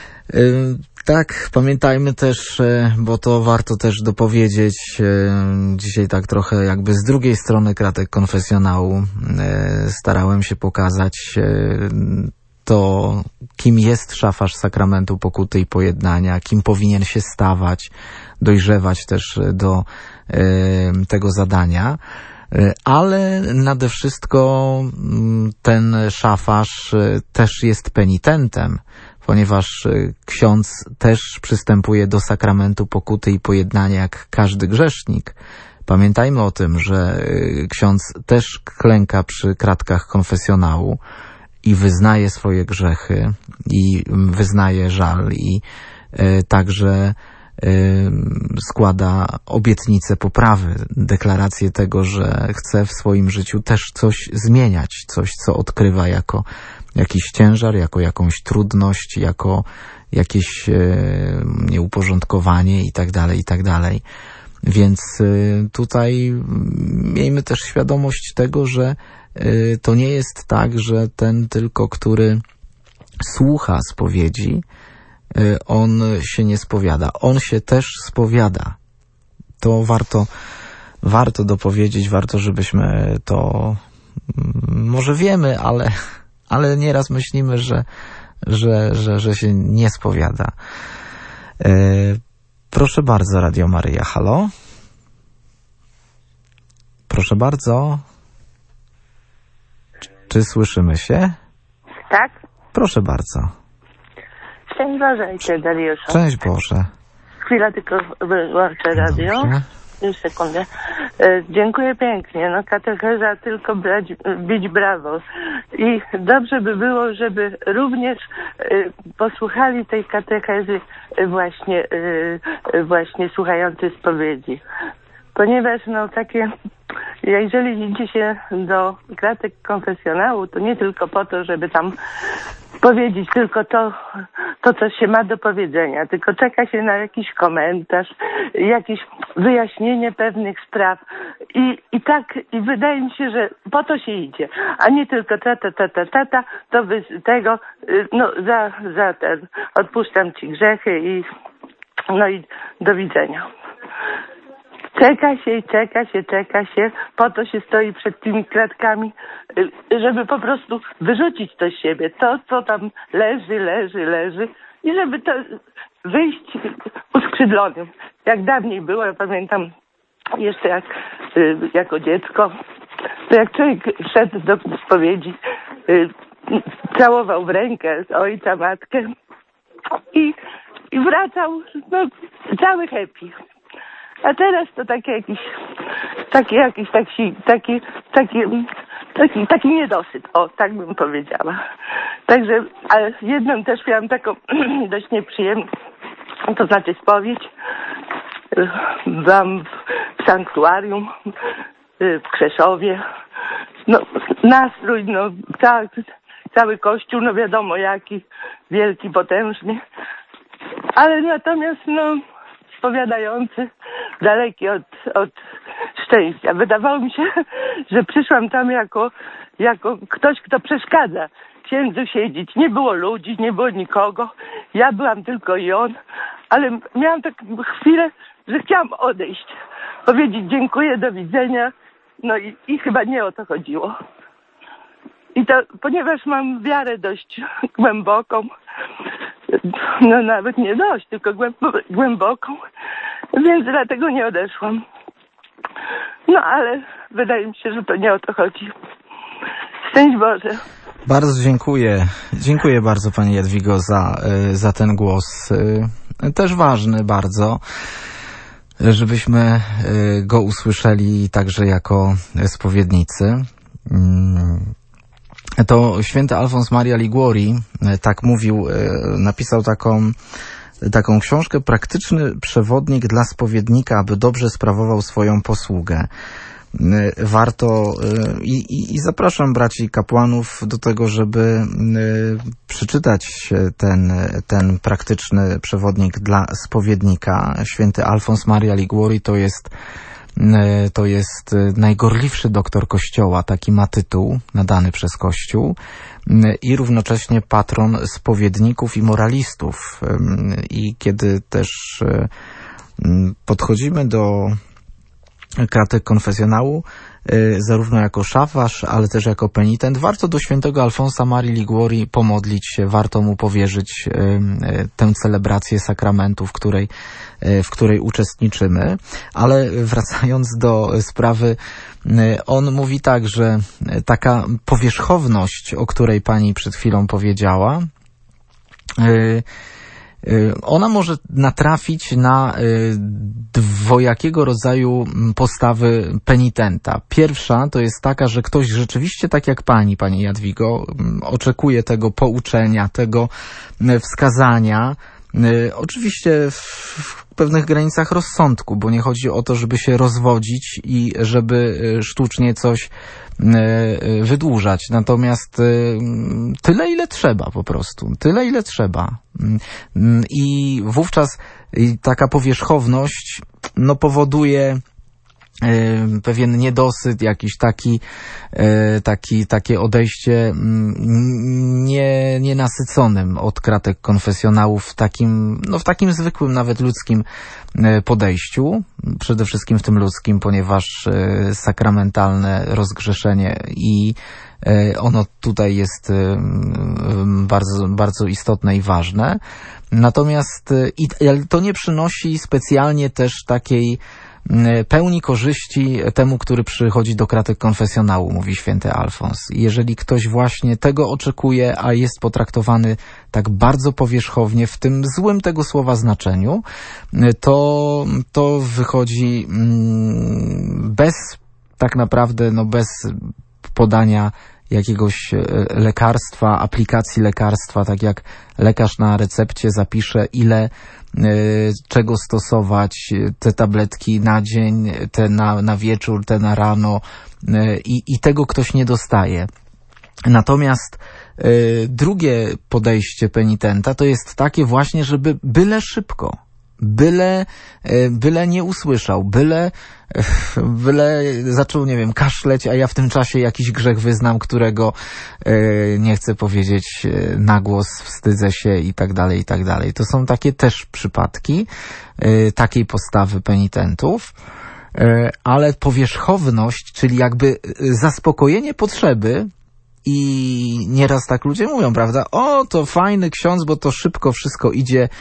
Tak, pamiętajmy też, bo to warto też dopowiedzieć, dzisiaj tak trochę jakby z drugiej strony kratek konfesjonału starałem się pokazać to, kim jest szafarz sakramentu pokuty i pojednania, kim powinien się stawać, dojrzewać też do tego zadania. Ale nade wszystko ten szafarz też jest penitentem, ponieważ ksiądz też przystępuje do sakramentu pokuty i pojednania jak każdy grzesznik. Pamiętajmy o tym, że ksiądz też klęka przy kratkach konfesjonału i wyznaje swoje grzechy i wyznaje żal i także składa obietnicę poprawy, deklarację tego, że chce w swoim życiu też coś zmieniać, coś, co odkrywa jako jakiś ciężar, jako jakąś trudność, jako jakieś nieuporządkowanie i tak dalej, i tak dalej. Więc tutaj miejmy też świadomość tego, że to nie jest tak, że ten tylko, który słucha spowiedzi, on się nie spowiada. On się też spowiada. To warto, warto dopowiedzieć, warto, żebyśmy to może wiemy, ale, ale nieraz myślimy, że, że, że, że się nie spowiada. Proszę bardzo, Radio Maryja. Halo? Proszę bardzo. Czy słyszymy się? Tak? Proszę bardzo. Szczęść Boże, Ojcze Dariuszu. Cześć Boże. Chwila, tylko wyłączę radio. Dobrze. Już sekundę. E, dziękuję pięknie. No katecheza tylko brać, bić brawo. I dobrze by było, żeby również e, posłuchali tej katechezy e, właśnie, e, właśnie słuchający spowiedzi. Ponieważ no takie, jeżeli idzie się do kratek konfesjonału, to nie tylko po to, żeby tam powiedzieć tylko to, to, co się ma do powiedzenia, tylko czeka się na jakiś komentarz, jakieś wyjaśnienie pewnych spraw i, i tak, i wydaje mi się, że po to się idzie, a nie tylko ta, ta, ta, ta, ta, ta to wy, tego, no za, za ten, odpuszczam ci grzechy i no i do widzenia. Czeka się i czeka się, czeka się, po to się stoi przed tymi kratkami, żeby po prostu wyrzucić to z siebie, to co tam leży, leży, leży i żeby to wyjść uskrzydlonym. Jak dawniej było, ja pamiętam jeszcze jak jako dziecko, to jak człowiek szedł do spowiedzi, całował w rękę ojca, matkę i, i wracał no, cały happy. A teraz to taki jakiś, taki jakiś taki, taki, taki, taki, taki niedosyt, o, tak bym powiedziała. Także, ale jedną też miałam taką dość nieprzyjemną, to znaczy spowiedź. Byłam w sanktuarium w Krzeszowie. No, nastrój, no, ca, cały kościół, no wiadomo jaki, wielki, potężny. Ale natomiast, no, spowiadający, daleki od, od szczęścia. Wydawało mi się, że przyszłam tam jako, jako ktoś, kto przeszkadza księdzu siedzieć. Nie było ludzi, nie było nikogo. Ja byłam tylko i on, ale miałam taką chwilę, że chciałam odejść. Powiedzieć dziękuję, do widzenia. No i, i chyba nie o to chodziło. I to, ponieważ mam wiarę dość głęboką, no nawet nie dość, tylko głęboką, więc dlatego nie odeszłam. No ale wydaje mi się, że to nie o to chodzi. Szczęść Boże. Bardzo dziękuję. Dziękuję bardzo Pani Jadwigo za, za ten głos. Też ważny bardzo, żebyśmy go usłyszeli także jako spowiednicy. To święty Alfons Maria Liguori tak mówił, napisał taką, taką książkę, praktyczny przewodnik dla spowiednika, aby dobrze sprawował swoją posługę. Warto i, i, i zapraszam braci kapłanów do tego, żeby przeczytać ten, ten praktyczny przewodnik dla spowiednika. Święty Alfons Maria Liguori to jest To jest najgorliwszy doktor Kościoła, taki ma tytuł nadany przez Kościół i równocześnie patron spowiedników i moralistów. I kiedy też podchodzimy do kratek konfesjonału, zarówno jako szafarz, ale też jako penitent, warto do świętego Alfonsa Marii Liguori pomodlić się, warto mu powierzyć tę celebrację sakramentu, w której, w której uczestniczymy. Ale wracając do sprawy, on mówi tak, że taka powierzchowność, o której pani przed chwilą powiedziała, ona może natrafić na dwojakiego rodzaju postawy penitenta. Pierwsza to jest taka, że ktoś rzeczywiście, tak jak pani, pani Jadwigo, oczekuje tego pouczenia, tego wskazania, oczywiście w pewnych granicach rozsądku, bo nie chodzi o to, żeby się rozwodzić i żeby sztucznie coś wydłużać. Natomiast tyle, ile trzeba po prostu. Tyle, ile trzeba. I wówczas taka powierzchowność no, powoduje pewien niedosyt, jakiś taki, taki, takie odejście nie, nienasyconym od kratek konfesjonałów w takim, no w takim zwykłym, nawet ludzkim podejściu. Przede wszystkim w tym ludzkim, ponieważ sakramentalne rozgrzeszenie i ono tutaj jest bardzo, bardzo istotne i ważne. Natomiast i to nie przynosi specjalnie też takiej pełni korzyści temu, który przychodzi do kratek konfesjonału, mówi święty Alfons. Jeżeli ktoś właśnie tego oczekuje, a jest potraktowany tak bardzo powierzchownie, w tym złym tego słowa znaczeniu, to, to wychodzi bez, tak naprawdę, no bez podania jakiegoś lekarstwa, aplikacji lekarstwa, tak jak lekarz na recepcie zapisze, ile czego stosować, te tabletki na dzień, te na, na wieczór, te na rano i, i tego ktoś nie dostaje. Natomiast y, drugie podejście penitenta to jest takie właśnie, żeby byle szybko, byle, y, byle nie usłyszał, byle, y, byle zaczął, nie wiem, kaszleć, a ja w tym czasie jakiś grzech wyznam, którego y, nie chcę powiedzieć y, na głos, wstydzę się i tak dalej, i tak dalej. To są takie też przypadki y, takiej postawy penitentów. Ale powierzchowność, czyli jakby zaspokojenie potrzeby, i nieraz tak ludzie mówią, prawda, o, to fajny ksiądz, bo to szybko wszystko idzie.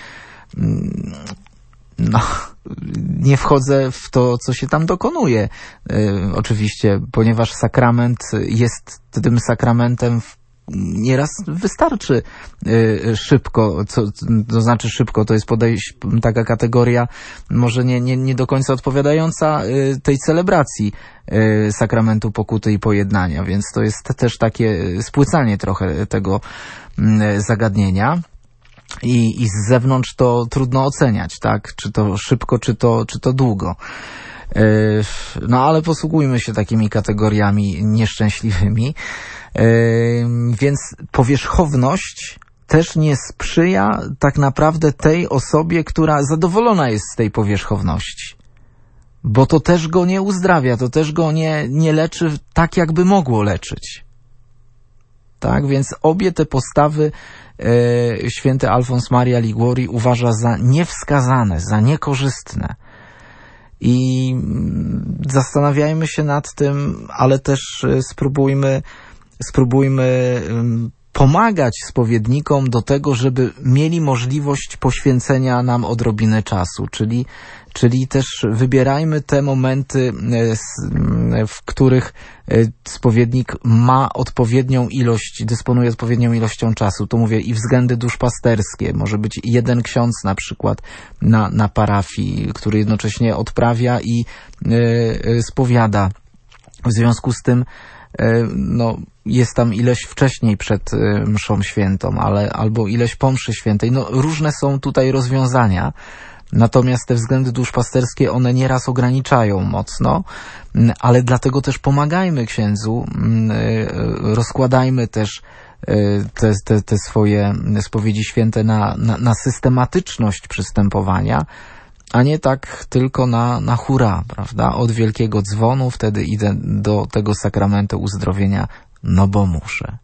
No, nie wchodzę w to, co się tam dokonuje. Yy, oczywiście, ponieważ sakrament jest tym sakramentem, nieraz wystarczy y, szybko, co, to znaczy szybko, to jest podejść, taka kategoria może nie, nie, nie do końca odpowiadająca y, tej celebracji y, sakramentu pokuty i pojednania, więc to jest też takie spłycanie trochę tego y, zagadnienia. I, I z zewnątrz to trudno oceniać, tak? Czy to szybko, czy to, czy to długo. No ale posługujmy się takimi kategoriami nieszczęśliwymi. Więc powierzchowność też nie sprzyja tak naprawdę tej osobie, która zadowolona jest z tej powierzchowności. Bo to też go nie uzdrawia, to też go nie, nie leczy tak, jakby mogło leczyć. Tak, więc obie te postawy e, święty Alfons Maria Liguori uważa za niewskazane, za niekorzystne. I zastanawiajmy się nad tym, ale też spróbujmy, spróbujmy pomagać spowiednikom do tego, żeby mieli możliwość poświęcenia nam odrobinę czasu, czyli, czyli też wybierajmy te momenty, w których spowiednik ma odpowiednią ilość, dysponuje odpowiednią ilością czasu. Tu mówię i względy duszpasterskie. Może być jeden ksiądz na przykład na, na parafii, który jednocześnie odprawia i y, spowiada. W związku z tym no, jest tam ileś wcześniej przed mszą świętą, ale albo ileś po mszy świętej. No, różne są tutaj rozwiązania, natomiast te względy duszpasterskie, one nieraz ograniczają mocno, ale dlatego też pomagajmy księdzu, rozkładajmy też te, te, te swoje spowiedzi święte na, na, na systematyczność przystępowania, a nie tak tylko na, na hura, prawda? Od wielkiego dzwonu, wtedy idę do tego sakramentu uzdrowienia, no bo muszę.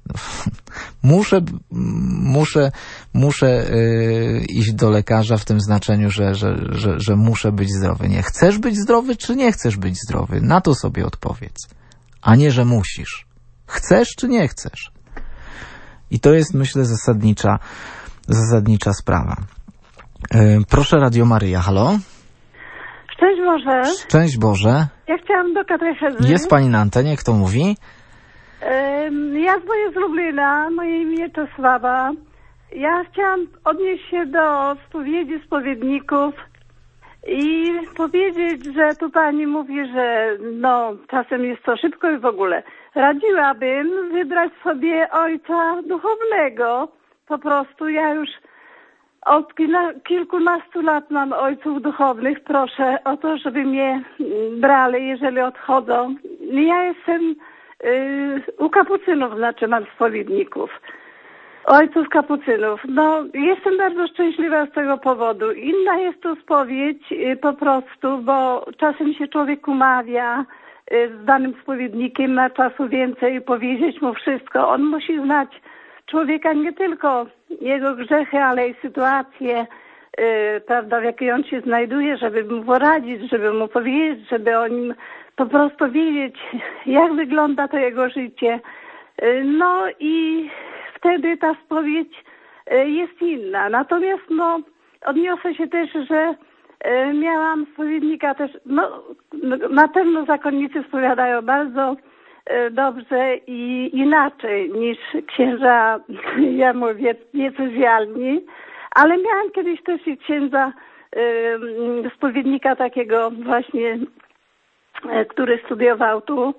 Muszę, muszę, muszę yy, iść do lekarza w tym znaczeniu, że, że, że, że muszę być zdrowy. Nie chcesz być zdrowy, czy nie chcesz być zdrowy? Na to sobie odpowiedz. A nie, że musisz. Chcesz, czy nie chcesz? I to jest, myślę, zasadnicza, zasadnicza sprawa. Proszę, Radio Maryja, halo? Szczęść Boże. Szczęść Boże. Ja chciałam do katechezy. Jest pani na antenie, kto mówi? Ja dzwonię z Lublina, moje imię Czesława. Ja chciałam odnieść się do spowiedzi spowiedników i powiedzieć, że tu pani mówi, że no czasem jest to szybko i w ogóle. Radziłabym wybrać sobie ojca duchownego. Po prostu ja już od kilkunastu lat mam ojców duchownych. Proszę o to, żeby mnie brali, jeżeli odchodzą. Ja jestem yy, u kapucynów, znaczy mam spowiedników. Ojców kapucynów. No, jestem bardzo szczęśliwa z tego powodu. Inna jest to spowiedź yy, po prostu, bo czasem się człowiek umawia yy, z danym spowiednikiem, ma czasu więcej powiedzieć mu wszystko. On musi znać człowieka, nie tylko jego grzechy, ale i sytuację, yy, prawda, w jakiej on się znajduje, żeby mu poradzić, żeby mu powiedzieć, żeby o nim po prostu wiedzieć, jak wygląda to jego życie. Yy, no i wtedy ta spowiedź yy, jest inna. Natomiast no, odniosę się też, że yy, miałam spowiednika też, no na pewno zakonnicy spowiadają bardzo dobrze i inaczej niż księża, ja mówię, diecezjalni, ale miałam kiedyś też i księdza y, spowiednika takiego właśnie, y, który studiował tu y,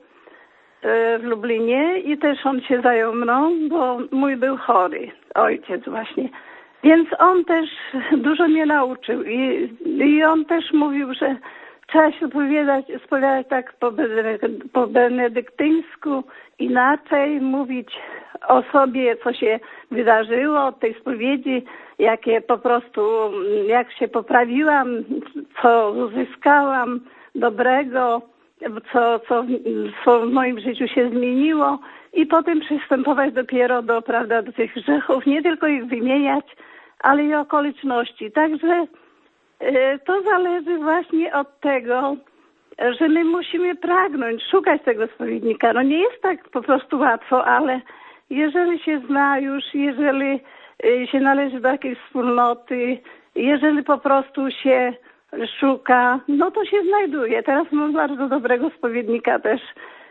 w Lublinie i też on się zajął mną, bo mój był chory, ojciec właśnie. Więc on też dużo mnie nauczył i, i on też mówił, że trzeba się spowiadać, spowiadać tak po, po benedyktyńsku, inaczej, mówić o sobie, co się wydarzyło od tej spowiedzi, jakie po prostu, jak się poprawiłam, co uzyskałam dobrego, co, co, co w moim życiu się zmieniło i potem przystępować dopiero do, prawda, do tych grzechów, nie tylko ich wymieniać, ale i okoliczności. Także to zależy właśnie od tego, że my musimy pragnąć, szukać tego spowiednika. No nie jest tak po prostu łatwo, ale jeżeli się zna już, jeżeli się należy do jakiejś wspólnoty, jeżeli po prostu się szuka, no to się znajduje. Teraz mam bardzo dobrego spowiednika też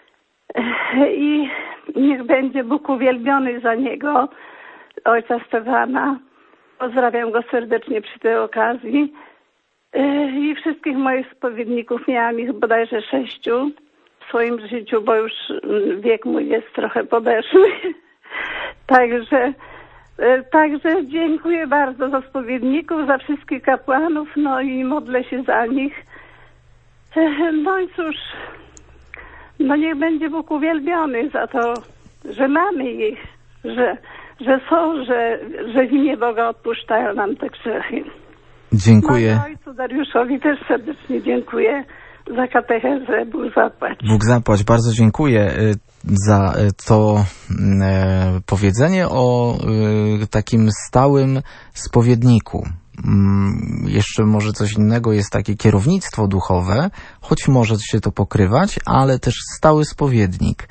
i niech będzie Bóg uwielbiony za niego, ojca Stefana. Pozdrawiam go serdecznie przy tej okazji. I wszystkich moich spowiedników, miałam ich bodajże sześciu w swoim życiu, bo już wiek mój jest trochę podeszły. Także, także dziękuję bardzo za spowiedników, za wszystkich kapłanów, no i modlę się za nich. No i cóż, no niech będzie Bóg uwielbiony za to, że mamy ich, że, że są, że, że w imię Boga odpuszczają nam te grzechy. Dziękuję. No, ojcu Dariuszowi też serdecznie dziękuję za katechezę. Bóg zapłać. Bóg zapłać. Bardzo dziękuję za to powiedzenie o takim stałym spowiedniku. Jeszcze może coś innego jest takie kierownictwo duchowe, choć może się to pokrywać, ale też stały spowiednik.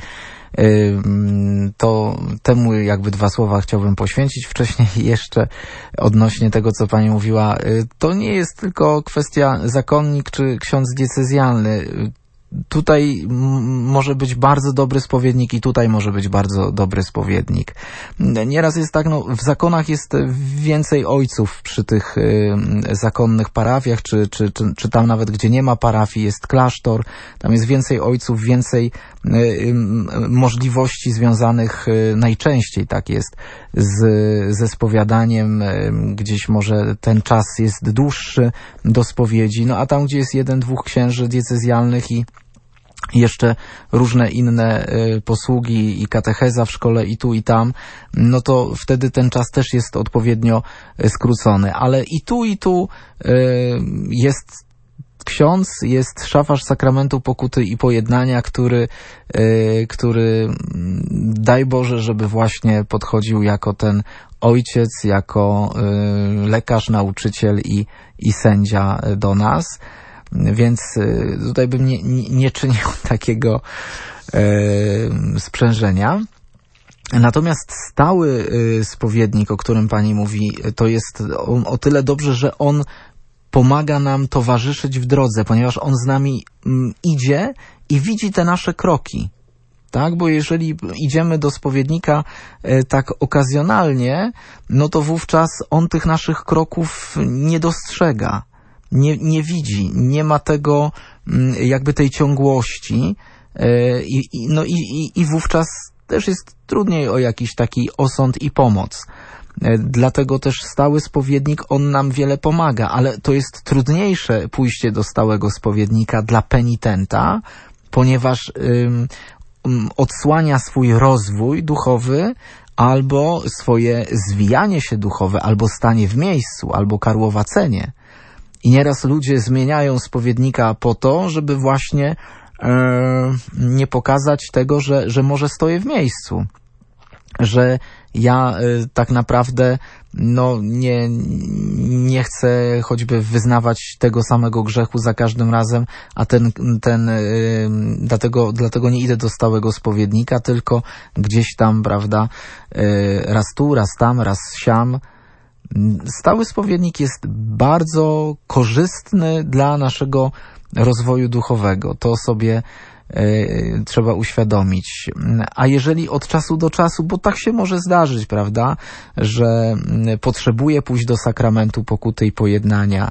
To temu jakby dwa słowa chciałbym poświęcić. Wcześniej jeszcze odnośnie tego, co pani mówiła, to nie jest tylko kwestia zakonnik czy ksiądz diecezjalny. Tutaj może być bardzo dobry spowiednik i tutaj może być bardzo dobry spowiednik. Nieraz jest tak, no w zakonach jest więcej ojców przy tych y, zakonnych parafiach, czy, czy, czy, czy tam nawet gdzie nie ma parafii jest klasztor, tam jest więcej ojców, więcej y, y, możliwości związanych y, najczęściej tak jest z, ze spowiadaniem, y, gdzieś może ten czas jest dłuższy do spowiedzi, no a tam gdzie jest jeden, dwóch księży diecezjalnych i jeszcze różne inne y, posługi i katecheza w szkole i tu i tam, no to wtedy ten czas też jest odpowiednio y, skrócony. Ale i tu i tu y, jest ksiądz, jest szafarz sakramentu pokuty i pojednania, który, y, który daj Boże, żeby właśnie podchodził jako ten ojciec, jako y, lekarz, nauczyciel i, i sędzia do nas. Więc tutaj bym nie, nie, nie czynił takiego e, sprzężenia. Natomiast stały e, spowiednik, o którym pani mówi, to jest o, o tyle dobrze, że on pomaga nam towarzyszyć w drodze, ponieważ on z nami m, idzie i widzi te nasze kroki. Tak, bo jeżeli idziemy do spowiednika e, tak okazjonalnie, no to wówczas on tych naszych kroków nie dostrzega, nie, nie widzi, nie ma tego m, jakby tej ciągłości e, i, i, no i, i, i wówczas też jest trudniej o jakiś taki osąd i pomoc. E, dlatego też stały spowiednik, on nam wiele pomaga, ale to jest trudniejsze pójście do stałego spowiednika dla penitenta, ponieważ ym, odsłania swój rozwój duchowy albo swoje zwijanie się duchowe, albo stanie w miejscu, albo karłowacenie. I nieraz ludzie zmieniają spowiednika po to, żeby właśnie e, nie pokazać tego, że, że może stoję w miejscu. Że ja y, tak naprawdę no nie, nie chcę choćby wyznawać tego samego grzechu za każdym razem, a ten, ten y, dlatego, dlatego nie idę do stałego spowiednika, tylko gdzieś tam, prawda, y, raz tu, raz tam, raz siam. Stały spowiednik jest bardzo korzystny dla naszego rozwoju duchowego. To sobie trzeba uświadomić. A jeżeli od czasu do czasu, bo tak się może zdarzyć, prawda, że potrzebuję pójść do sakramentu pokuty i pojednania,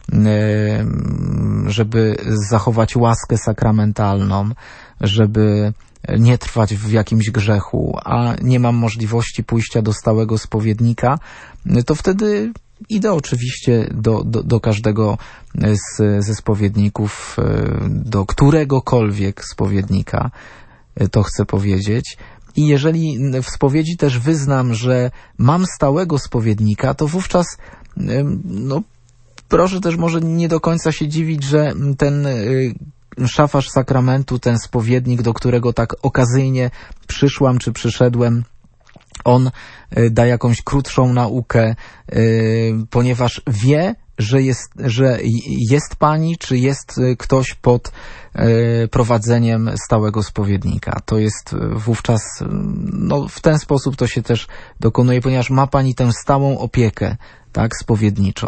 żeby zachować łaskę sakramentalną, żeby nie trwać w jakimś grzechu, a nie mam możliwości pójścia do stałego spowiednika, to wtedy idę oczywiście do, do, do każdego z, ze spowiedników, do któregokolwiek spowiednika, to chcę powiedzieć. I jeżeli w spowiedzi też wyznam, że mam stałego spowiednika, to wówczas no, proszę też może nie do końca się dziwić, że ten szafarz sakramentu, ten spowiednik, do którego tak okazyjnie przyszłam czy przyszedłem, on da jakąś krótszą naukę, ponieważ wie, że jest, że jest pani, czy jest ktoś pod prowadzeniem stałego spowiednika. To jest wówczas, no w ten sposób to się też dokonuje, ponieważ ma pani tę stałą opiekę, tak, spowiedniczą.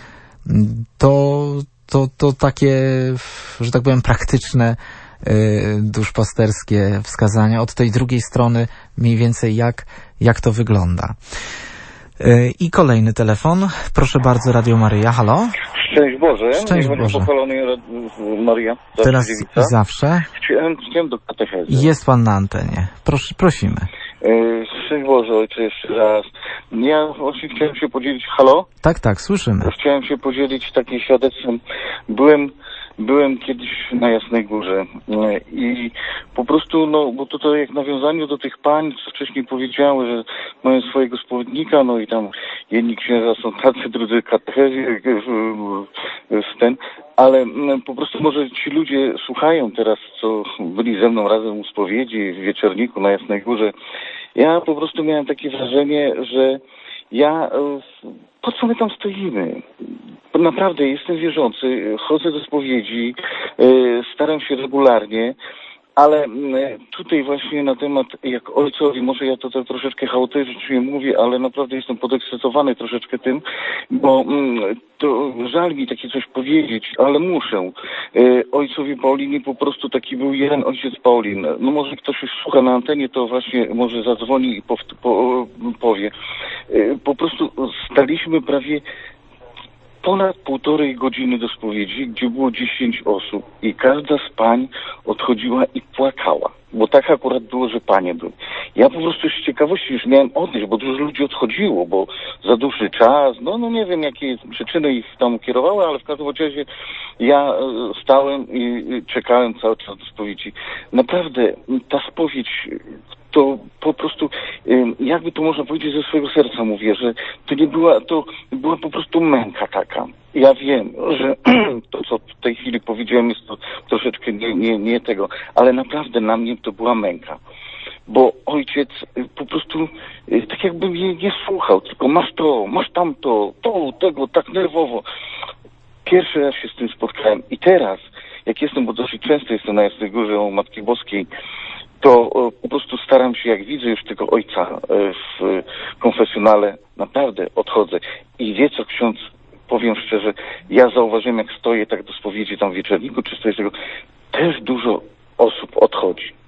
To, to, to takie, że tak powiem, praktyczne duszpasterskie wskazania. Od tej drugiej strony mniej więcej jak, jak to wygląda. I kolejny telefon. Proszę bardzo, Radio Maryja. Halo? Szczęść Boże. Szczęść Boże. Pochwalony Maryja. Teraz i zawsze. Chciałem, chciałem do katechezy. Jest pan na antenie. Proszę, prosimy. Szczęść Boże, ojcze, jeszcze raz. Ja właśnie chciałem się podzielić... Halo? Tak, tak, słyszymy. Chciałem się podzielić takim świadectwem. Byłem... Byłem kiedyś na Jasnej Górze i po prostu, no, bo to, to jak w nawiązaniu do tych pań, co wcześniej powiedziały, że mają swojego spowiednika, no i tam jedni księża są tacy, drudzy katechezy, ten, ale po prostu może ci ludzie słuchają teraz, co byli ze mną razem u spowiedzi w Wieczorniku na Jasnej Górze. Ja po prostu miałem takie wrażenie, że ja, po co my tam stoimy? Naprawdę jestem wierzący, chodzę do spowiedzi, staram się regularnie, ale tutaj właśnie na temat jak ojcowi, może ja to, to troszeczkę chaotycznie mówię, ale naprawdę jestem podekscytowany troszeczkę tym, bo to żal mi takie coś powiedzieć, ale muszę. Ojcowi Paulinie po prostu taki był jeden ojciec Paulin. No może ktoś już słucha na antenie, to właśnie może zadzwoni i pow- po, powie. Po prostu staliśmy prawie ponad półtorej godziny do spowiedzi, gdzie było dziesięć osób i każda z pań odchodziła i płakała, bo tak akurat było, że panie były. Ja po prostu z ciekawości już miałem odejść, bo dużo ludzi odchodziło, bo za dłuższy czas, no, no nie wiem jakie przyczyny ich tam kierowały, ale w każdym razie ja stałem i czekałem cały czas do spowiedzi. Naprawdę ta spowiedź to po prostu, jakby to można powiedzieć, ze swojego serca mówię, że to nie była, to była po prostu męka taka. Ja wiem, że to, co w tej chwili powiedziałem, jest to troszeczkę nie, nie, nie tego, ale naprawdę na mnie to była męka. Bo ojciec po prostu tak jakby mnie nie słuchał, tylko masz to, masz tamto, to, tego, tak nerwowo. Pierwszy raz się z tym spotkałem i teraz, jak jestem, bo dosyć często jestem na Jasnej Górze u Matki Boskiej, to po prostu staram się, jak widzę już tego ojca w konfesjonale, naprawdę odchodzę. I wie co ksiądz, powiem szczerze, ja zauważyłem, jak stoję tak do spowiedzi tam w Wieczorniku, czy stoję z tego, też dużo osób odchodzi.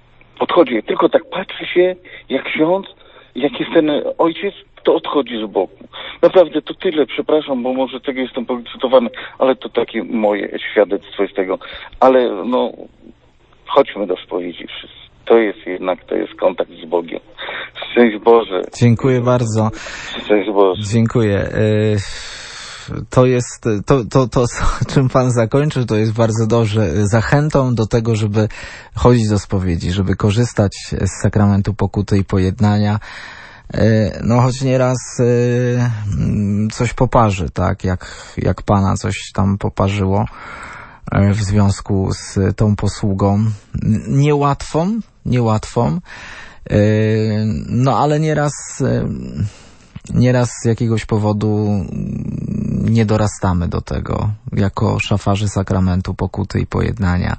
odchodzi. Tylko tak patrzy się, jak ksiądz, jak jest ten ojciec, to odchodzi z boku. Naprawdę to tyle, przepraszam, bo może tego jestem podekscytowany, ale to takie moje świadectwo jest tego. Ale no, chodźmy do spowiedzi wszyscy. To jest jednak, to jest kontakt z Bogiem. Szczęść Boże. Dziękuję bardzo. Szczęść Boże. Dziękuję. To jest, to, to, to, czym Pan zakończył, to jest bardzo dobrze. Zachętą do tego, żeby chodzić do spowiedzi, żeby korzystać z sakramentu pokuty i pojednania. No choć nieraz coś poparzy, tak, jak, jak Pana coś tam poparzyło w związku z tą posługą. Niełatwą, niełatwą, no ale nieraz, nieraz z jakiegoś powodu nie dorastamy do tego, jako szafarzy sakramentu pokuty i pojednania.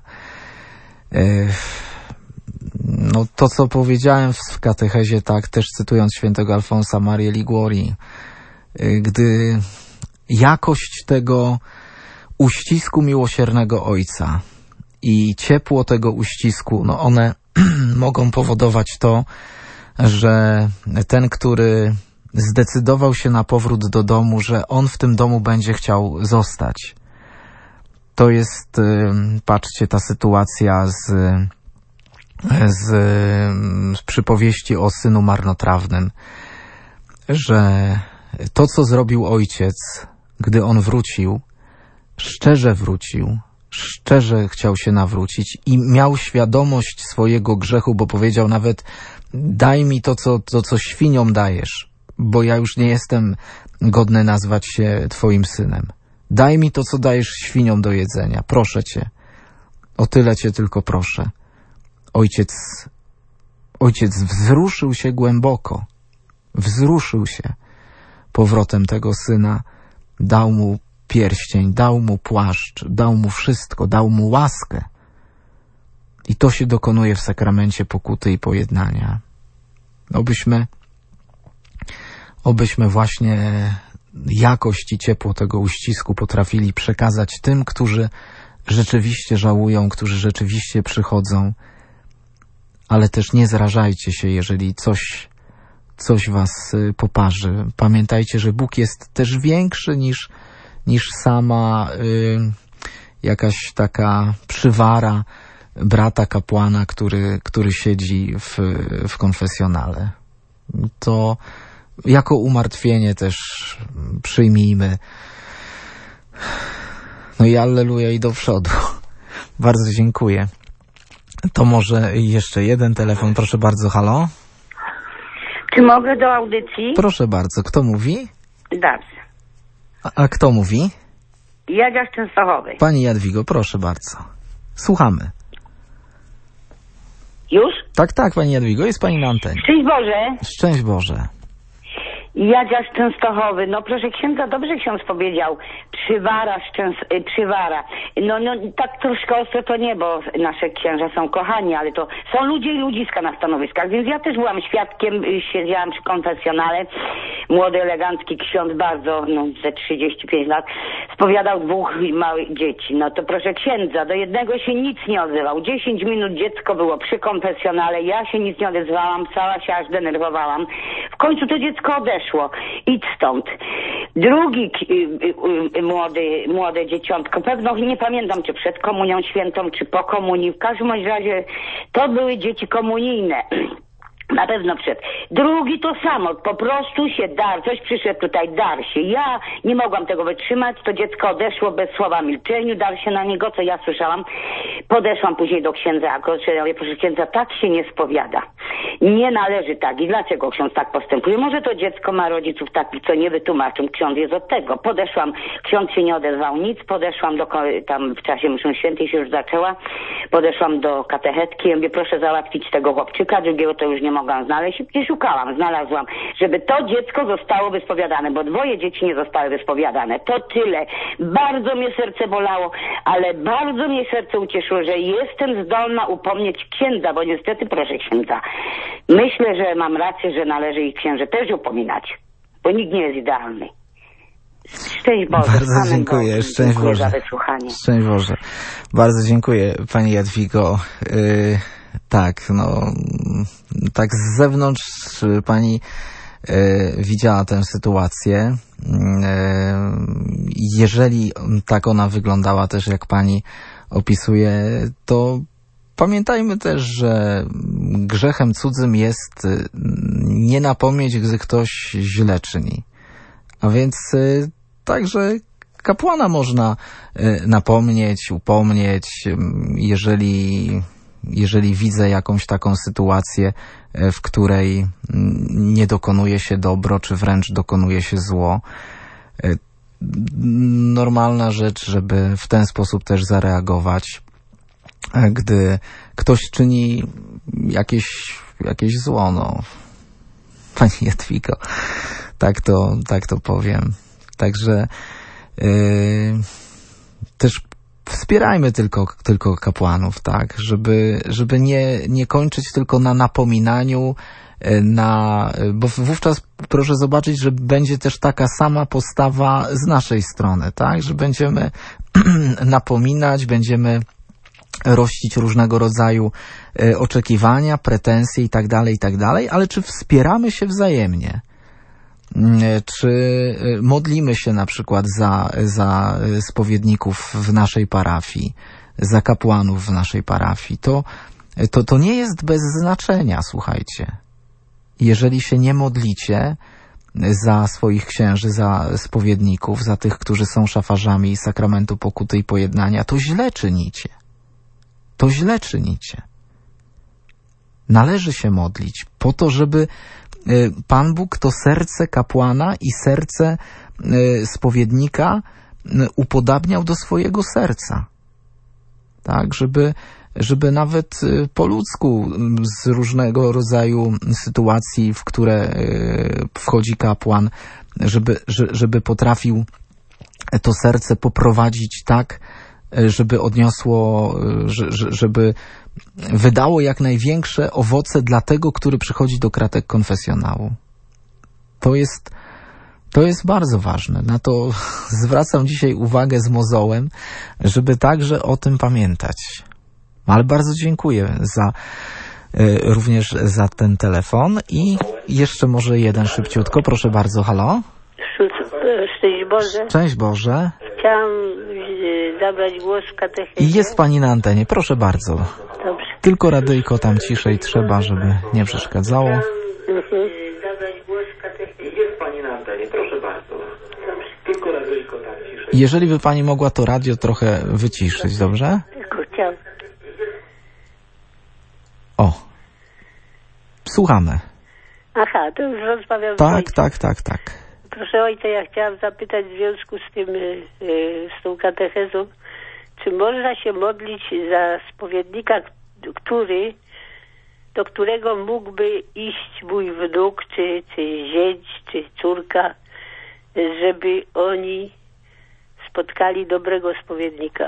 No to, co powiedziałem w katechezie, tak, też cytując świętego Alfonsa Marię Liguori, gdy jakość tego uścisku miłosiernego Ojca i ciepło tego uścisku, no one mogą powodować to, że ten, który zdecydował się na powrót do domu, że on w tym domu będzie chciał zostać. To jest, patrzcie, ta sytuacja z, z, z przypowieści o synu marnotrawnym, że to, co zrobił ojciec, gdy on wrócił, szczerze wrócił, szczerze chciał się nawrócić i miał świadomość swojego grzechu, bo powiedział nawet: daj mi to, co, to, co świniom dajesz, bo ja już nie jestem godny nazwać się twoim synem. Daj mi to, co dajesz świniom do jedzenia. Proszę cię. O tyle cię tylko proszę. Ojciec, ojciec wzruszył się głęboko. Wzruszył się powrotem tego syna. Dał mu pierścień, dał mu płaszcz, dał mu wszystko, dał mu łaskę. I to się dokonuje w sakramencie pokuty i pojednania. Obyśmy, obyśmy właśnie jakość i ciepło tego uścisku potrafili przekazać tym, którzy rzeczywiście żałują, którzy rzeczywiście przychodzą, ale też nie zrażajcie się, jeżeli coś, coś was poparzy. Pamiętajcie, że Bóg jest też większy niż, niż sama y, jakaś taka przywara brata kapłana, który, który siedzi w, w konfesjonale. To jako umartwienie też przyjmijmy. No i alleluja i do przodu. Bardzo dziękuję. To może jeszcze jeden telefon. Proszę bardzo, halo? Czy mogę do audycji? Proszę bardzo. Kto mówi? Dobrze. A, a kto mówi? Jadzia z Częstochowy. Pani Jadwigo, proszę bardzo. Słuchamy. Już? Tak, tak, Pani Jadwigo, jest Pani na antenie. Szczęść Boże. Szczęść Boże. Jadzia z Częstochowy. No proszę księdza, dobrze ksiądz powiedział. Przywara, szczęs... przywara. No, no tak troszkę ostro to nie, bo nasze księża są kochani, ale to są ludzie i ludziska na stanowiskach, więc ja też byłam świadkiem, siedziałam przy konfesjonale. Młody, elegancki ksiądz, bardzo, no ze trzydzieści pięć lat, spowiadał dwóch małych dzieci. No to proszę księdza, do jednego się nic nie odzywał. dziesięć minut dziecko było przy konfesjonale, ja się nic nie odezwałam, cała się aż denerwowałam. W końcu to dziecko odeszło. Idź stąd. Drugi y, y, y, młody, młode dzieciątko, pewno nie pamiętam, czy przed komunią świętą, czy po komunii. W każdym razie to były dzieci komunijne. Na pewno przed. Drugi to samo, po prostu się dar, coś przyszedł tutaj, dar się. Ja nie mogłam tego wytrzymać, to dziecko odeszło bez słowa milczeniu, dar się na niego, co ja słyszałam. Podeszłam później do księdza, a ja mówię, proszę księdza, tak się nie spowiada. Nie należy tak. I dlaczego ksiądz tak postępuje? Może to dziecko ma rodziców takich, co nie wytłumaczą. Ksiądz jest od tego. Podeszłam, ksiądz się nie odezwał nic, podeszłam do, tam w czasie mszy świętej się już zaczęła, podeszłam do katechetki, ja mówię, proszę załatwić tego chłopczyka, drugiego to już nie mogłam znaleźć i szukałam, znalazłam, żeby to dziecko zostało wyspowiadane, bo dwoje dzieci nie zostały wyspowiadane. To tyle. Bardzo mnie serce bolało, ale bardzo mnie serce ucieszyło, że jestem zdolna upomnieć księdza, bo niestety, proszę księdza, myślę, że mam rację, że należy ich księży też upominać, bo nikt nie jest idealny. Szczęść Boże. Bardzo dziękuję. Szczęść dziękuję Boże. za wysłuchanie. Szczęść Boże. Bardzo dziękuję, Pani Jadwigo. Yy, Tak, no tak z zewnątrz pani e, widziała tę sytuację. E, jeżeli tak ona wyglądała też, jak pani opisuje, to pamiętajmy też, że grzechem cudzym jest nie napomnieć, gdy ktoś źle czyni. A więc e, także kapłana można e, napomnieć, upomnieć, jeżeli... jeżeli widzę jakąś taką sytuację, w której nie dokonuje się dobro, czy wręcz dokonuje się zło. Normalna rzecz, żeby w ten sposób też zareagować, gdy ktoś czyni jakieś, jakieś zło, no. Pani Jadwigo, tak to, tak to powiem. Także yy, też wspierajmy tylko, tylko kapłanów, tak, żeby, żeby nie, nie kończyć tylko na napominaniu, na, bo wówczas proszę zobaczyć, że będzie też taka sama postawa z naszej strony, tak, że będziemy napominać, będziemy rościć różnego rodzaju oczekiwania, pretensje i tak dalej, i tak dalej, ale czy wspieramy się wzajemnie? Czy modlimy się na przykład za, za spowiedników w naszej parafii, za kapłanów w naszej parafii? To, to, to nie jest bez znaczenia, słuchajcie. Jeżeli się nie modlicie za swoich księży, za spowiedników, za tych, którzy są szafarzami sakramentu pokuty i pojednania, to źle czynicie. To źle czynicie. Należy się modlić po to, żeby Pan Bóg to serce kapłana i serce spowiednika upodabniał do swojego serca. Tak, żeby, żeby nawet po ludzku z różnego rodzaju sytuacji, w które wchodzi kapłan, żeby, żeby potrafił to serce poprowadzić tak, żeby odniosło, żeby wydało jak największe owoce dla tego, który przychodzi do kratek konfesjonału. To jest, to jest bardzo ważne. Na to zwracam dzisiaj uwagę z mozołem, żeby także o tym pamiętać. Ale bardzo dziękuję za, również za ten telefon i jeszcze może jeden szybciutko. Proszę bardzo, halo? Szczęść Boże. Szczęść Boże. Chciałam zabrać głos w katechezie. I jest pani na antenie, proszę bardzo. Dobrze. Tylko radyjko tam ciszej trzeba, żeby nie przeszkadzało. Mhm. Zabrać głos w katechezie. Jest pani na antenie, proszę bardzo. Tylko radyjko tam ciszej. Jeżeli by pani mogła to radio trochę wyciszyć, dobrze? Tylko chciałam. O. Słuchamy. Aha, to już rozmawiam z Tak, ojcem. tak, tak, tak. Proszę ojca, ja chciałam zapytać w związku z tym, z tą katechezą, czy można się modlić za spowiednika, który, do którego mógłby iść mój wnuk, czy, czy zięć, czy córka, żeby oni spotkali dobrego spowiednika?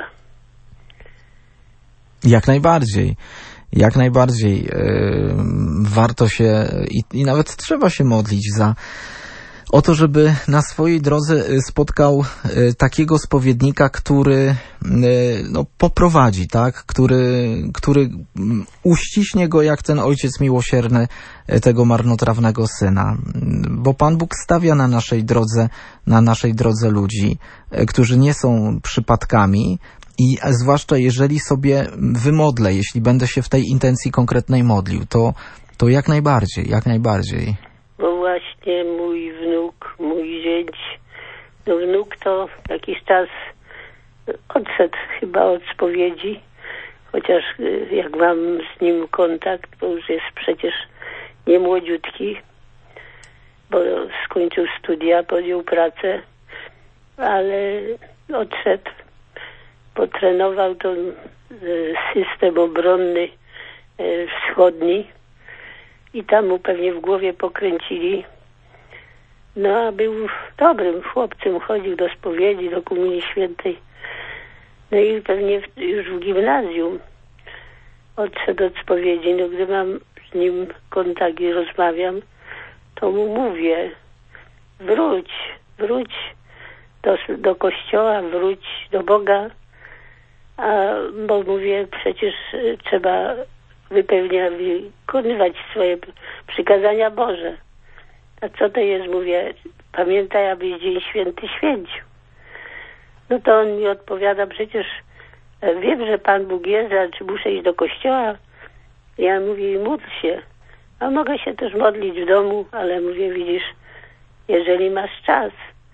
Jak najbardziej. Jak najbardziej. Yy, warto się i, i nawet trzeba się modlić za o to, żeby na swojej drodze spotkał takiego spowiednika, który no, poprowadzi, tak? Który, który uściśnie go jak ten ojciec miłosierny tego marnotrawnego syna. Bo Pan Bóg stawia na naszej drodze, na naszej drodze ludzi, którzy nie są przypadkami i zwłaszcza jeżeli sobie wymodlę, jeśli będę się w tej intencji konkretnej modlił, to, to jak najbardziej, jak najbardziej. Bo właśnie mój wnuk, mój zięć, no wnuk to jakiś czas odszedł chyba od spowiedzi, chociaż jak mam z nim kontakt, bo już jest przecież nie młodziutki, bo skończył studia, podjął pracę, ale odszedł, potrenował ten system obronny wschodni i tam mu pewnie w głowie pokręcili. No a był dobrym chłopcem, chodził do spowiedzi, do Komunii Świętej. No i pewnie w, już w gimnazjum odszedł od spowiedzi. No gdy mam z nim kontakt i rozmawiam, to mu mówię, wróć, wróć do, do kościoła, wróć do Boga, a bo mówię, przecież trzeba wypełnia, wykonywać swoje przykazania Boże. A co to jest, mówię, pamiętaj, abyś dzień święty święcił. No to on mi odpowiada, przecież wiem, że Pan Bóg jest, ale czy muszę iść do kościoła? Ja mówię, módl się. A mogę się też modlić w domu, ale mówię, widzisz, jeżeli masz czas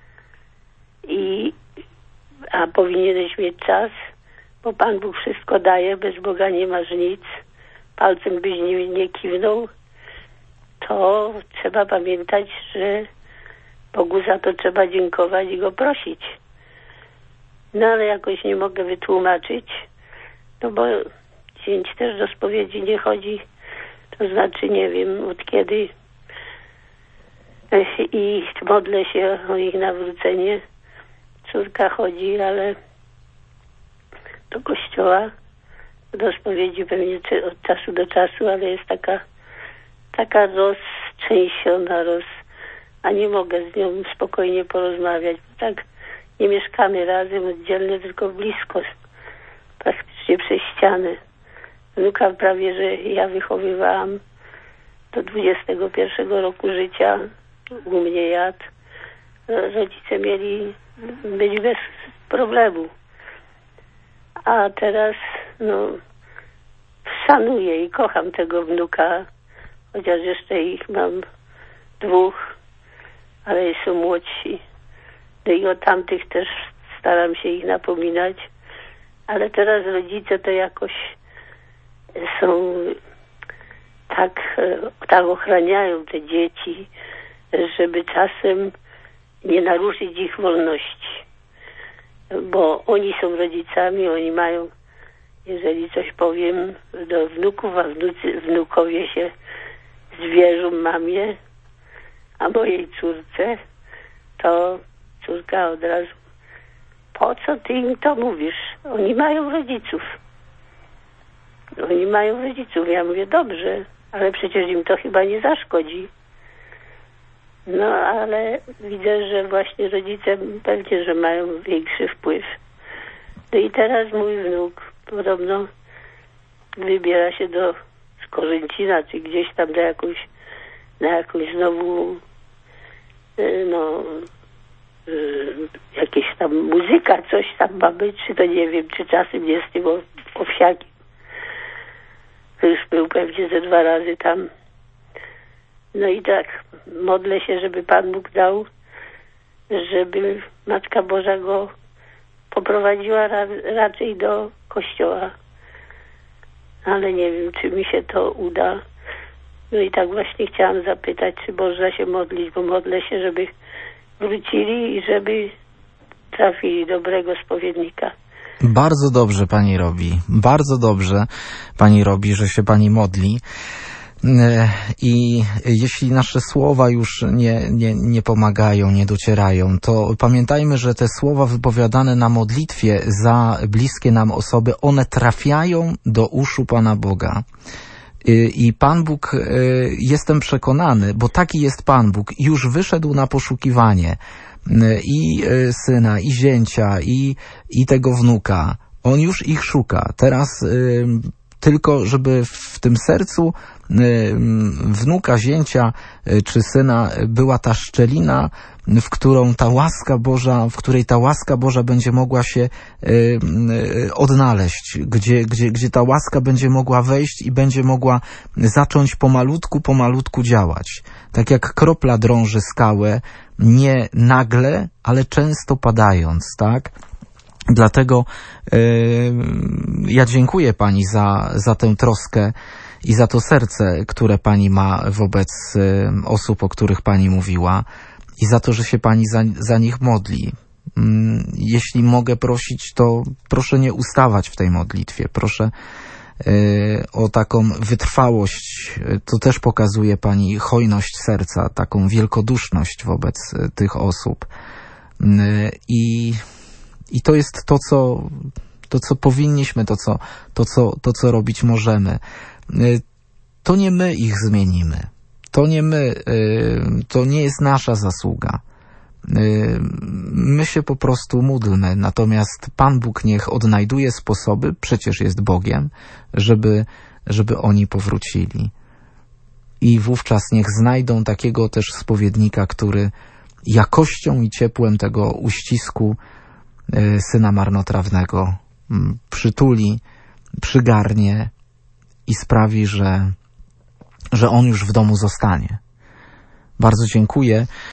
i a powinieneś mieć czas, bo Pan Bóg wszystko daje, bez Boga nie masz nic, palcem byś nie, nie kiwnął, to trzeba pamiętać, że Bogu za to trzeba dziękować i Go prosić. No ale jakoś nie mogę wytłumaczyć, no bo księdz też do spowiedzi nie chodzi, to znaczy nie wiem od kiedy i modlę się o ich nawrócenie. Córka chodzi, ale do kościoła, do spowiedzi pewnie od czasu do czasu, ale jest taka taka roztrzęsiona, roz... a nie mogę z nią spokojnie porozmawiać, bo tak nie mieszkamy razem oddzielnie, tylko blisko, praktycznie przez ścianę. Wnuka prawie, że ja wychowywałam do dwudziestego pierwszego roku życia, u mnie jadł. Rodzice mieli być bez problemu. A teraz, no, szanuję i kocham tego wnuka, chociaż jeszcze ich mam dwóch, ale są młodsi. No i o tamtych też staram się ich napominać, ale teraz rodzice to jakoś są tak, tak ochraniają te dzieci, żeby czasem nie naruszyć ich wolności. Bo oni są rodzicami, oni mają, jeżeli coś powiem do wnuków, a wnucy, wnukowie się zwierzą mamie, a mojej córce, to córka od razu, po co ty im to mówisz? Oni mają rodziców. Oni mają rodziców. Ja mówię, dobrze, ale przecież im to chyba nie zaszkodzi. No, ale widzę, że właśnie rodzice pewnie, że mają większy wpływ. No i teraz mój wnuk podobno wybiera się do Korzęcina, czy gdzieś tam na jakąś, na jakąś znowu, no, jakieś tam muzyka, coś tam ma być, czy to nie wiem, czy czasem nie z tym owsiakiem. Już był pewnie ze dwa razy tam. No i tak, modlę się, żeby Pan Bóg dał, żeby Matka Boża go poprowadziła ra, raczej do kościoła. Ale nie wiem, czy mi się to uda. No i tak właśnie chciałam zapytać, czy można się modlić, bo modlę się, żeby wrócili i żeby trafili dobrego spowiednika. Bardzo dobrze pani robi. Bardzo dobrze pani robi, że się pani modli. I jeśli nasze słowa już nie, nie, nie pomagają, nie docierają, to pamiętajmy, że te słowa wypowiadane na modlitwie za bliskie nam osoby, one trafiają do uszu Pana Boga. I Pan Bóg, jestem przekonany, bo taki jest Pan Bóg, już wyszedł na poszukiwanie i syna, i zięcia, i, i tego wnuka. On już ich szuka. Teraz tylko, żeby w tym sercu wnuka, zięcia czy syna była ta szczelina, w którą ta łaska Boża, w której ta łaska Boża będzie mogła się odnaleźć, gdzie, gdzie, gdzie ta łaska będzie mogła wejść i będzie mogła zacząć pomalutku, pomalutku działać. Tak jak kropla drąży skałę, nie nagle, ale często padając, tak? Dlatego yy, ja dziękuję pani za, za tę troskę i za to serce, które pani ma wobec y, osób, o których pani mówiła, i za to, że się pani za, za nich modli. Y, jeśli mogę prosić, to proszę nie ustawać w tej modlitwie. Proszę y, o taką wytrwałość. To też pokazuje pani hojność serca, taką wielkoduszność wobec y, tych osób. Y, I I to jest to, co, to, co powinniśmy, to co, to, co, to, co robić możemy. To nie my ich zmienimy. To nie my, to nie jest nasza zasługa. My się po prostu módlmy, natomiast Pan Bóg niech odnajduje sposoby, przecież jest Bogiem, żeby żeby oni powrócili. I wówczas niech znajdą takiego też spowiednika, który jakością i ciepłem tego uścisku syna marnotrawnego przytuli, przygarnie i sprawi, że, że on już w domu zostanie. Bardzo dziękuję.